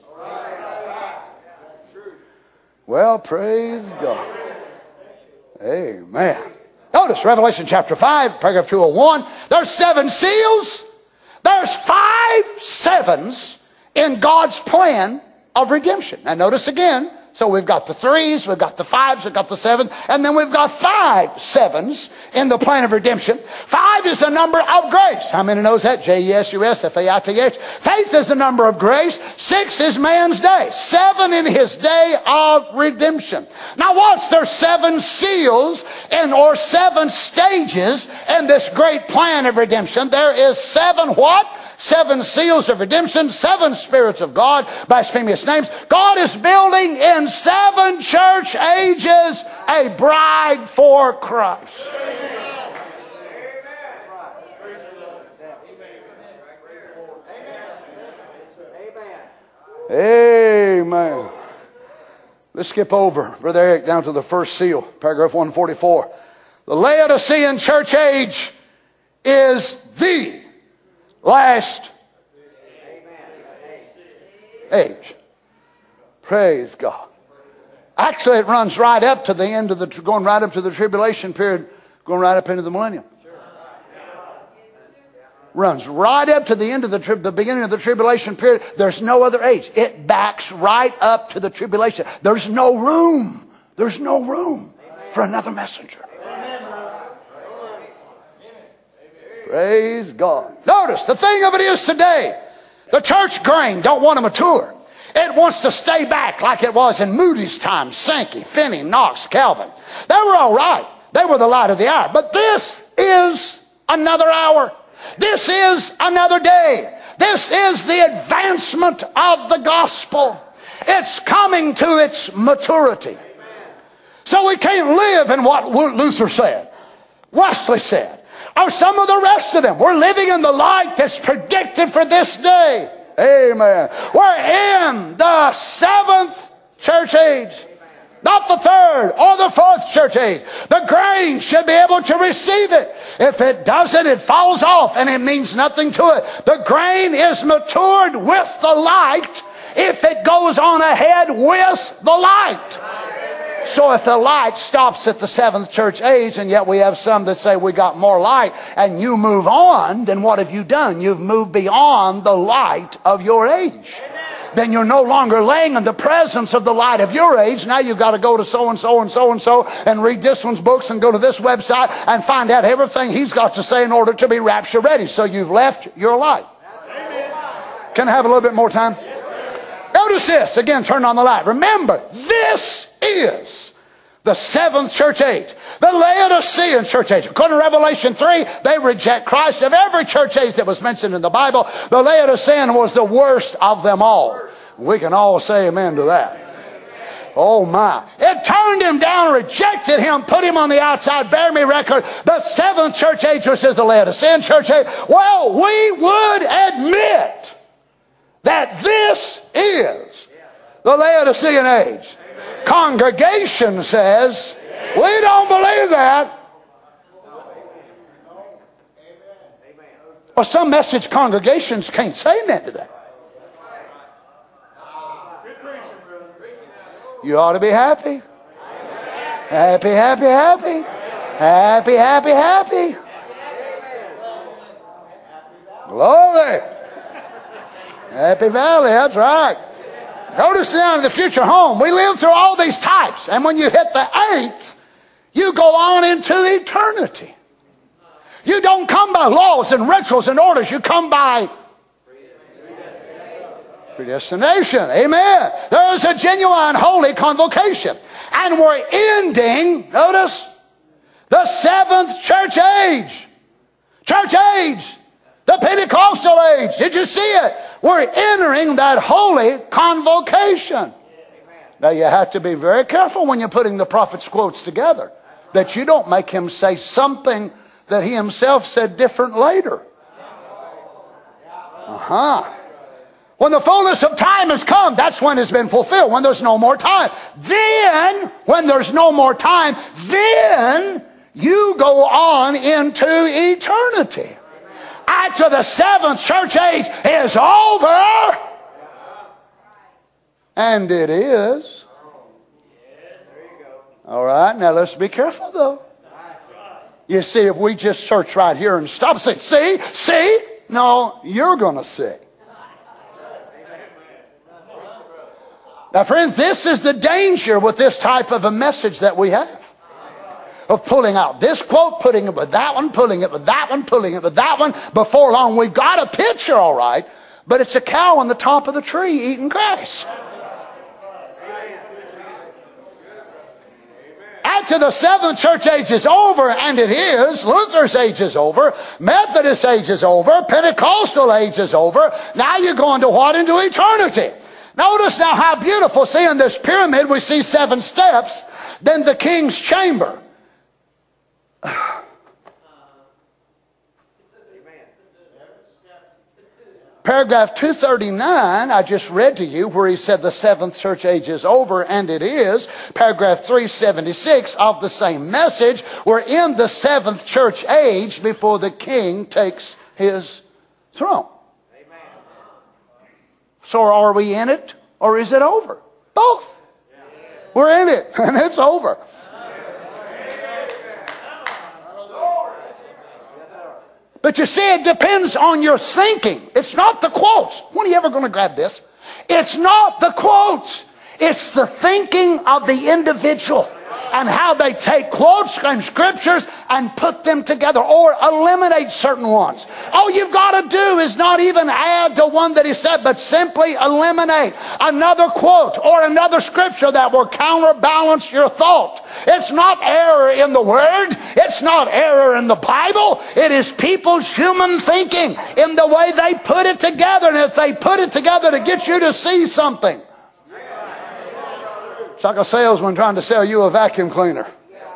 Well, praise God. Amen. Notice Revelation chapter 5, paragraph 201. There's 7 seals. There's 5 sevens in God's plan of redemption. Now notice again. So we've got the 3s, we've got the 5s, we've got the 7s, and then we've got 5 7s in the plan of redemption. 5 is the number of grace. How many knows that? J-E-S-U-S, F-A-I-T-H. Faith is the number of grace. 6 is man's day. 7 in his day of redemption. Now watch, there's 7 seals or 7 stages in this great plan of redemption. There is 7 what? 7 seals of redemption, 7 spirits of God, blasphemous names. God is building in 7 church ages a bride for Christ. Amen. Let's skip over, Brother Eric, down to the first seal, paragraph 144. The Laodicean church age is the last age. Praise God. Actually, it runs right up to the end of going right up to the tribulation period, going right up into the millennium. Runs right up to the end of the beginning of the tribulation period. There's no other age. It backs right up to the tribulation. There's no room. There's no room for another messenger. Praise God. Notice, the thing of it is today, the church grain don't want to mature. It wants to stay back like it was in Moody's time, Sankey, Finney, Knox, Calvin. They were all right. They were the light of the hour. But this is another hour. This is another day. This is the advancement of the gospel. It's coming to its maturity. So we can't live in what Luther said, Wesley said, or some of the rest of them. We're living in the light that's predicted for this day. Amen. We're in the 7th church age, not the 3rd or the 4th church age. The grain should be able to receive it. If it doesn't, it falls off and it means nothing to it. The grain is matured with the light if it goes on ahead with the light. So if the light stops at the 7th church age, and yet we have some that say we got more light, and you move on, then what have you done? You've moved beyond the light of your age. Then you're no longer laying in the presence of the light of your age. Now you've got to go to so-and-so and so-and-so and read this one's books and go to this website and find out everything he's got to say in order to be rapture ready. So you've left your light. Can I have a little bit more time? Notice this. Again, turn on the light. Remember, this is the 7th church age. The Laodicean church age. According to Revelation 3, they reject Christ. Of every church age that was mentioned in the Bible, the Laodicean was the worst of them all. We can all say amen to that. Oh my. It turned him down, rejected him, put him on the outside, bear me record. The 7th church age, which is the Laodicean church age. Well, we would admit that this is the Laodicean age. Congregation says, we don't believe that. Well, some message congregations can't say amen to that. You ought to be happy. Happy, happy, happy. Happy, happy, happy. Glory. Happy Valley, that's right. Notice now in the future home, we live through all these types. And when you hit the 8th, you go on into eternity. You don't come by laws and rituals and orders. You come by predestination. Amen. There is a genuine holy convocation. And we're ending, notice, the 7th church age. Church age. The Pentecostal age. Did you see it? We're entering that holy convocation. Now you have to be very careful when you're putting the prophet's quotes together, that you don't make him say something that he himself said different later. When the fullness of time has come, that's when it's been fulfilled, when there's no more time. Then, when there's no more time, then you go on into eternity. After the 7th church age is over, and it is. All right, now let's be careful though. You see, if we just search right here and stop and say, see, no, you're going to see. Now, friends, this is the danger with this type of a message that we have. Of pulling out this quote, putting it with that one, pulling it with that one, pulling it with that one. Before long, we've got a picture, all right, but it's a cow on the top of the tree eating grass. After the 7th church age is over, and it is, Luther's age is over, Methodist age is over, Pentecostal age is over, now you're going to what? Into eternity. Notice now how beautiful. See, in this pyramid we see 7 steps, then the king's chamber. Paragraph 239, I just read to you where he said the 7th church age is over, and it is. Paragraph 376 of the same message, we're in the 7th church age before the king takes his throne. Amen. So are we in it, or is it over? Both. We're in it, and it's over. But you see, it depends on your thinking. It's not the quotes. When are you ever going to grab this? It's not the quotes. It's the thinking of the individual and how they take quotes and scriptures and put them together or eliminate certain ones. All you've got to do is not even add to one that he said, but simply eliminate another quote or another scripture that will counterbalance your thought. It's not error in the Word. It's not error in the Bible. It is people's human thinking in the way they put it together. And if they put it together to get you to see something. It's like a salesman trying to sell you a vacuum cleaner.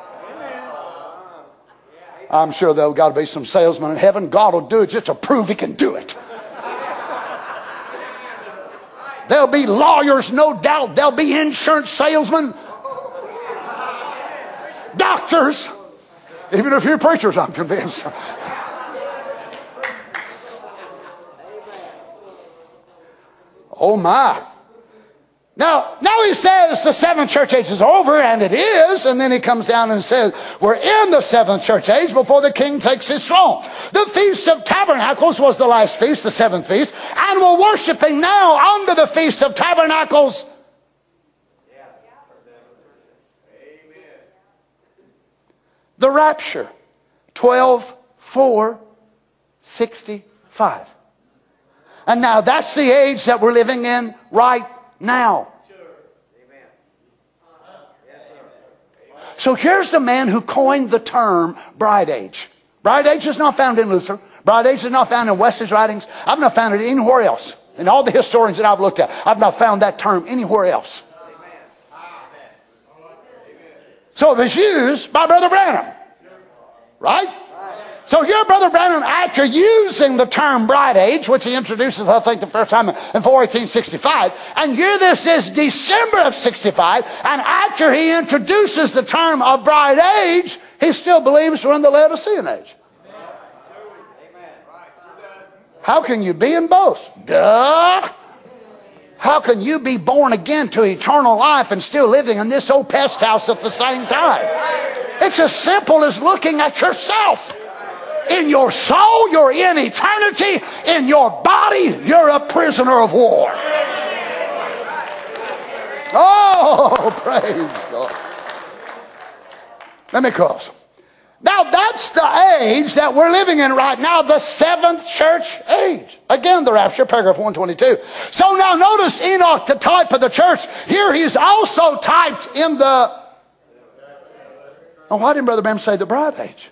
I'm sure there'll got to be some salesmen in heaven. God will do it just to prove he can do it. There'll be lawyers, no doubt. There'll be insurance salesmen. Doctors. Even a few preachers, I'm convinced. Oh my. Now he says the 7th church age is over, and it is, and then he comes down and says, we're in the 7th church age before the king takes his throne. The Feast of Tabernacles was the last feast, the 7th feast, and we're worshiping now under the Feast of Tabernacles. The rapture, 12/4/65. And now that's the age that we're living in right now. So here's the man who coined the term bride age. Bride age is not found in Luther. Bride age is not found in Wesley's writings. I've not found it anywhere else. In all the historians that I've looked at, I've not found that term anywhere else. So it was used by Brother Branham. Right? So here Brother Branham, after using the term bride age, which he introduces, I think, the first time in 1865, and here this is December of 65, and after he introduces the term of bride age, he still believes we're in the Laodicean age. How can you be in both? Duh! How can you be born again to eternal life and still living in this old pest house at the same time? It's as simple as looking at yourself. In your soul, you're in eternity. In your body, you're a prisoner of war. Oh, praise God. Let me close. Now that's the age that we're living in right now, the seventh church age. Again, the rapture, paragraph 122. So now notice Enoch, the type of the church. Here he's also typed in the... Now why didn't Brother Branham say the bride age?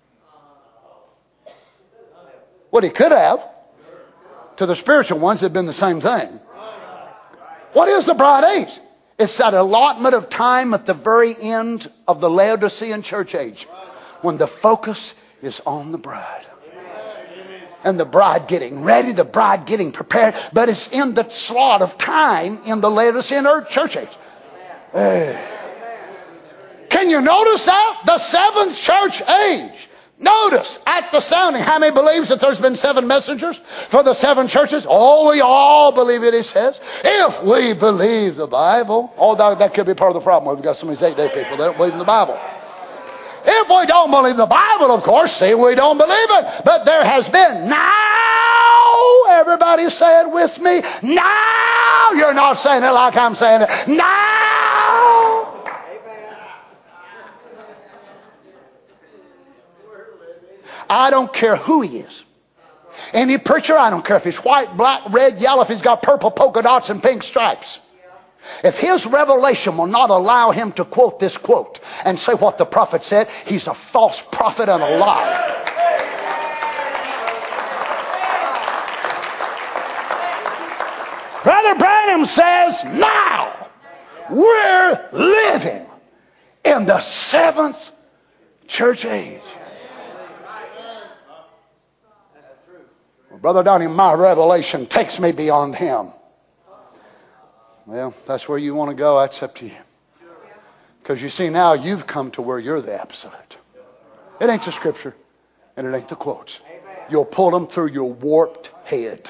Well, he could have. To the spiritual ones, it'd been the same thing. What is the bride age? It's that allotment of time at the very end of the Laodicean church age, when the focus is on the bride. And the bride getting ready, the bride getting prepared, but it's in the slot of time in the Laodicean church age. Can you notice that? The seventh church age. Notice, at the sounding, how many believes that there's been 7 messengers for the 7 churches? Oh, we all believe it, he says. If we believe the Bible. Oh, that could be part of the problem. We've got some of these 8-day people that don't believe in the Bible. If we don't believe the Bible, of course, see, we don't believe it. But there has been now. Everybody say it with me. Now. You're not saying it like I'm saying it. Now. I don't care who he is. Any preacher, I don't care if he's white, black, red, yellow, if he's got purple polka dots and pink stripes. If his revelation will not allow him to quote this quote and say what the prophet said, he's a false prophet and a liar. Brother Branham says, now we're living in the 7th church age. Well, Brother Donnie, my revelation takes me beyond him. Well, that's where you want to go. That's up to you. Because you see, now you've come to where you're the absolute. It ain't the scripture, and it ain't the quotes. You'll pull them through your warped head.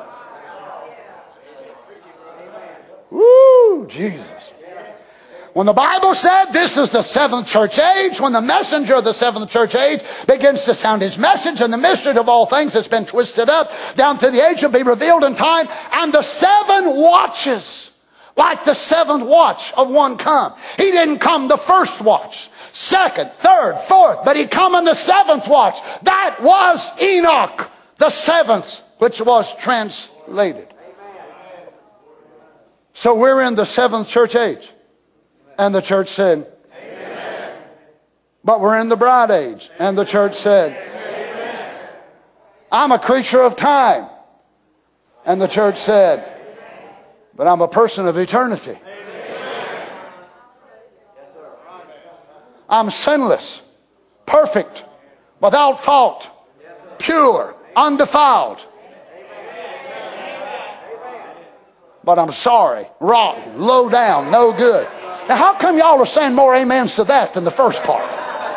Woo, Jesus. When the Bible said this is the 7th church age, when the messenger of the 7th church age begins to sound his message, and the mystery of all things has been twisted up down to the age will be revealed in time, and the 7 watches, like the 7th watch of one come. He didn't come the first watch, 2nd, 3rd, 4th, but he come in the 7th watch. That was Enoch, the 7th, which was translated. So we're in the 7th church age. And the church said, amen. But we're in the bride age. And the church said, amen. I'm a creature of time. And the church said, but I'm a person of eternity. Amen. I'm sinless, perfect, without fault, pure, undefiled. But I'm sorry, rotten, low down, no good. Now, how come y'all are saying more amens to that than the first part?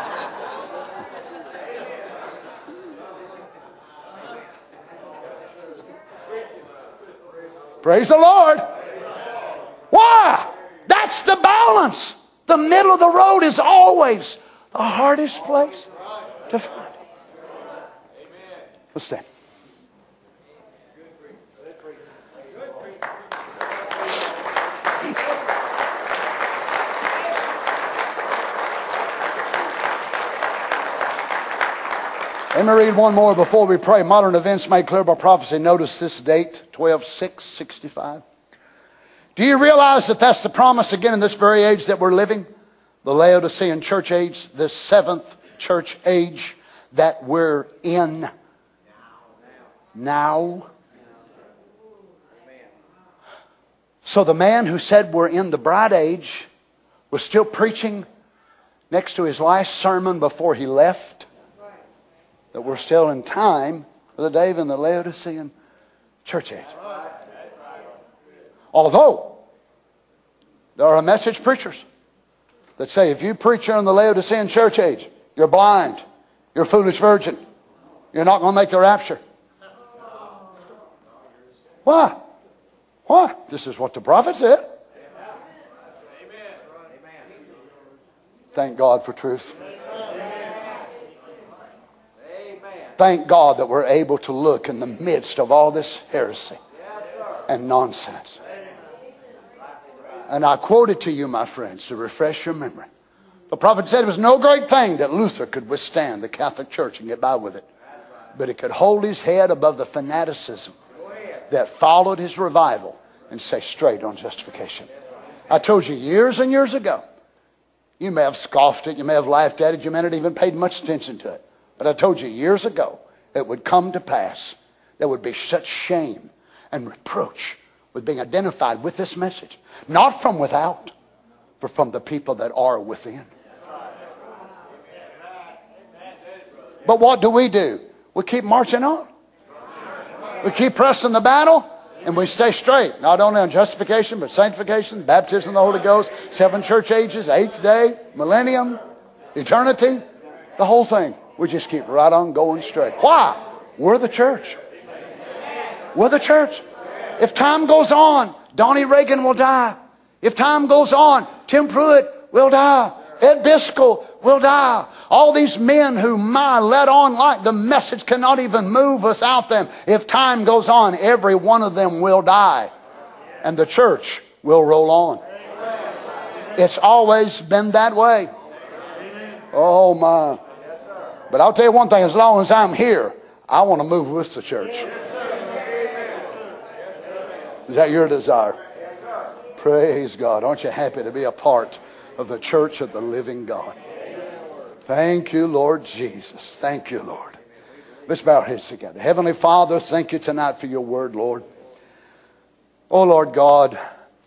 Praise the Lord. Why? That's the balance. The middle of the road is always the hardest place to find. Let's stand. Let me read one more before we pray. Modern events made clear by prophecy. Notice this date, 12/6/65. Do you realize that that's the promise again in this very age that we're living? The Laodicean church age, the 7th church age that we're in now. So the man who said we're in the bride age was still preaching next to his last sermon before he left. That we're still in time for the day in the Laodicean church age. Although there are message preachers that say if you preach in the Laodicean church age, you're blind, you're a foolish virgin, you're not going to make the rapture. Why? Why? This is what the prophet said. Thank God for truth. Thank God that we're able to look in the midst of all this heresy and nonsense. And I quote it to you, my friends, to refresh your memory. The prophet said it was no great thing that Luther could withstand the Catholic Church and get by with it. But he could hold his head above the fanaticism that followed his revival and stay straight on justification. I told you years and years ago, you may have scoffed it, you may have laughed at it, you may not even paid much attention to it. But I told you years ago, it would come to pass. There would be such shame and reproach with being identified with this message. Not from without, but from the people that are within. But what do? We keep marching on. We keep pressing the battle, and we stay straight. Not only on justification, but sanctification, baptism of the Holy Ghost, 7 church ages, 8th day, millennium, eternity, the whole thing. We just keep right on going straight. Why? We're the church. We're the church. If time goes on, Donnie Reagan will die. If time goes on, Tim Pruitt will die. Ed Biscoe will die. All these men who led on like the message cannot even move without them. If time goes on, every one of them will die. And the church will roll on. It's always been that way. Oh my. But I'll tell you one thing, as long as I'm here, I want to move with the church. Is that your desire? Praise God. Aren't you happy to be a part of the church of the living God? Thank you, Lord Jesus. Thank you, Lord. Let's bow our heads together. Heavenly Father, thank you tonight for your word, Lord. Oh, Lord God,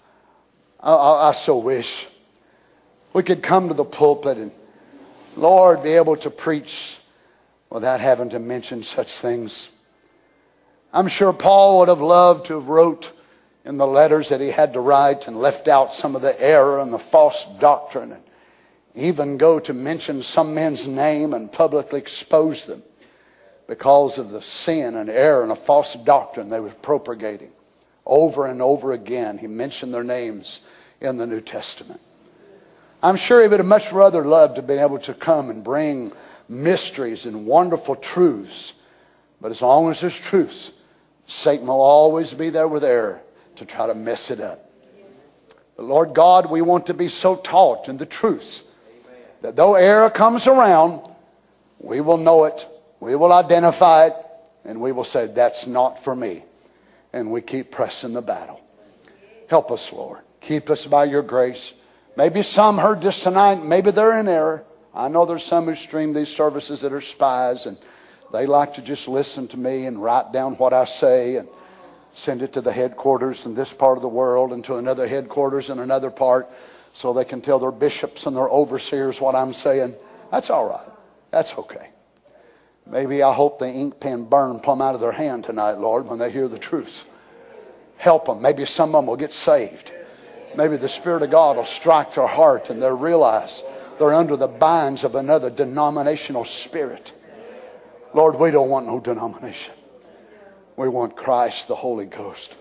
I so wish we could come to the pulpit and, Lord, be able to preach without having to mention such things. I'm sure Paul would have loved to have wrote in the letters that he had to write and left out some of the error and the false doctrine, and even go to mention some men's name and publicly expose them because of the sin and error and a false doctrine they were propagating. Over and over again, he mentioned their names in the New Testament. I'm sure he would have much rather loved to be able to come and bring mysteries and wonderful truths. But as long as there's truths, Satan will always be there with error to try to mess it up. But Lord God, we want to be so taught in the truths that though error comes around, we will know it, we will identify it, and we will say, that's not for me. And we keep pressing the battle. Help us, Lord. Keep us by your grace. Maybe some heard this tonight, maybe they're in error. I know there's some who stream these services that are spies, and they like to just listen to me and write down what I say and send it to the headquarters in this part of the world and to another headquarters in another part so they can tell their bishops and their overseers what I'm saying. That's all right. That's okay. Maybe I hope the ink pen burn plumb out of their hand tonight, Lord, when they hear the truth. Help them. Maybe some of them will get saved. Maybe the Spirit of God will strike their heart and they'll realize they're under the binds of another denominational spirit. Lord, we don't want no denomination. We want Christ, the Holy Ghost.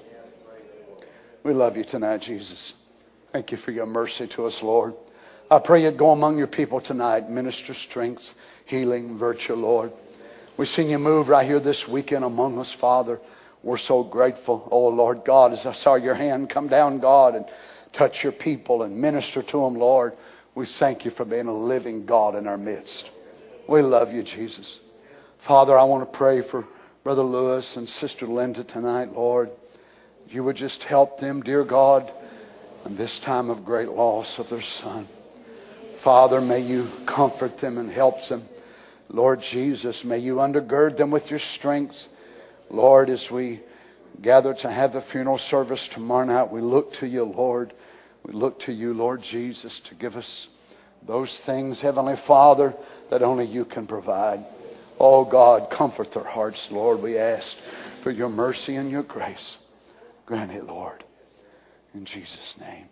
We love you tonight, Jesus. Thank you for your mercy to us, Lord. I pray you'd go among your people tonight. Minister strength, healing, virtue, Lord. We've seen you move right here this weekend among us, Father. We're so grateful. Oh, Lord God, as I saw your hand come down, God, and touch your people and minister to them, Lord. We thank you for being a living God in our midst. We love you, Jesus. Father, I want to pray for Brother Lewis and Sister Linda tonight, Lord. You would just help them, dear God, in this time of great loss of their son. Father, may you comfort them and help them. Lord Jesus, may you undergird them with your strength. Lord, as we gather to have the funeral service tomorrow night, we look to you, Lord. We look to you, Lord Jesus, to give us those things, Heavenly Father, that only you can provide. Oh God, comfort their hearts, Lord. We ask for your mercy and your grace. Grant it, Lord. In Jesus' name.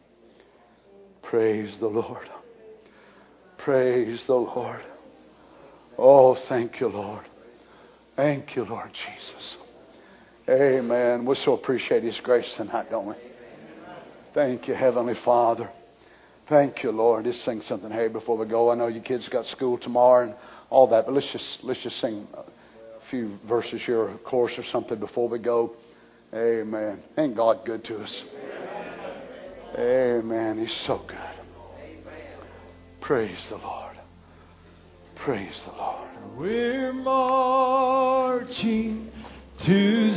Praise the Lord. Praise the Lord. Oh, thank you, Lord. Thank you, Lord Jesus. Amen. We so appreciate his grace tonight, don't we? Thank you, Heavenly Father. Thank you, Lord. Let's sing something here before we go. I know you kids got school tomorrow and all that, but let's just sing a few verses here, a chorus or something before we go. Amen. Ain't God good to us? Amen. He's so good. Praise the Lord. Praise the Lord. We're marching to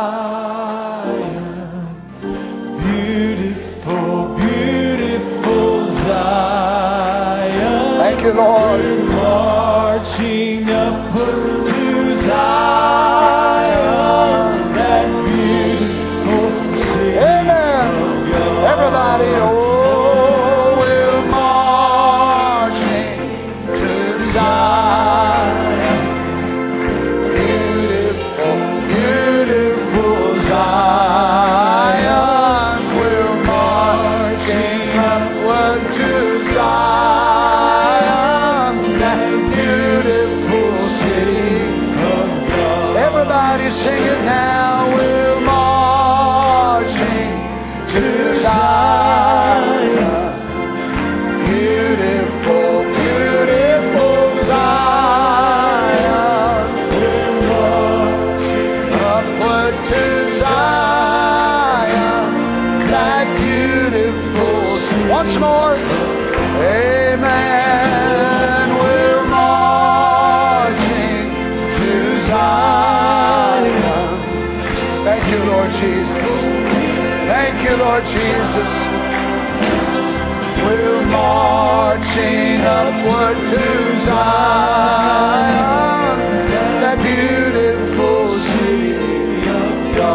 Zion. Beautiful, beautiful Zion. Thank you, Lord. We're marching upward to Zion, that beautiful city. Amen. Everybody, oh, we're marching to Zion. Beautiful, beautiful Zion. We're marching upward to Zion, that beautiful city of God. Everybody sing it now. We're marching to Zion. Beautiful, beautiful Zion. We're marching upward to Zion, that beautiful city. Once more. Amen. We're marching to Zion. Thank you, Lord Jesus. Thank you, Lord Jesus. We're marching upward to Zion, that beautiful city of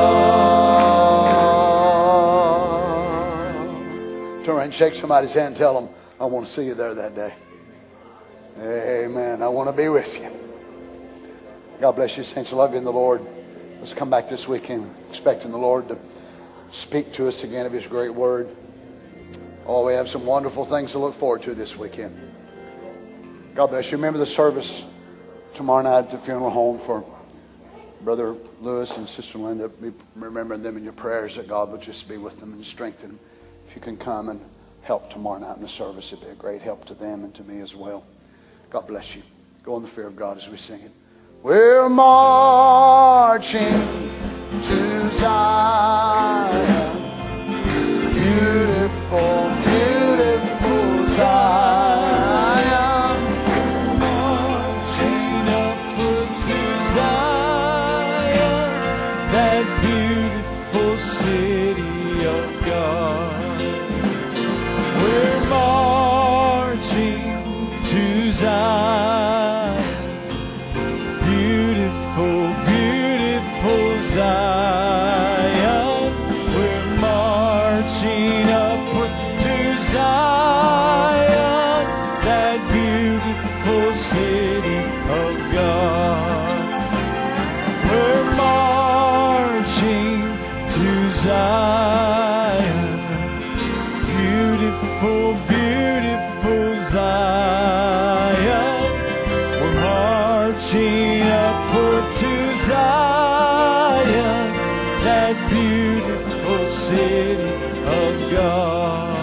God. Turn around and shake somebody's hand and tell them, I want to see you there that day. Amen. I want to be with you. God bless you, saints. I love you in the Lord. Let's come back this weekend expecting the Lord to speak to us again of His great word. Oh, we have some wonderful things to look forward to this weekend. God bless you. Remember the service tomorrow night at the funeral home for Brother Lewis and Sister Linda. Be remembering them in your prayers, that God would just be with them and strengthen them. If you can come and help tomorrow night in the service, it'd be a great help to them and to me as well. God bless you. Go in the fear of God as we sing it. We're marching to Zion. Beautiful, beautiful Zion. Marching upward to Zion, that beautiful city of God. We're marching to Zion, beautiful, beautiful Zion. We're marching upward to Zion, that beautiful city of God. We're marching to Zion, beautiful, beautiful Zion. We're marching upward to Zion, that beautiful city of God.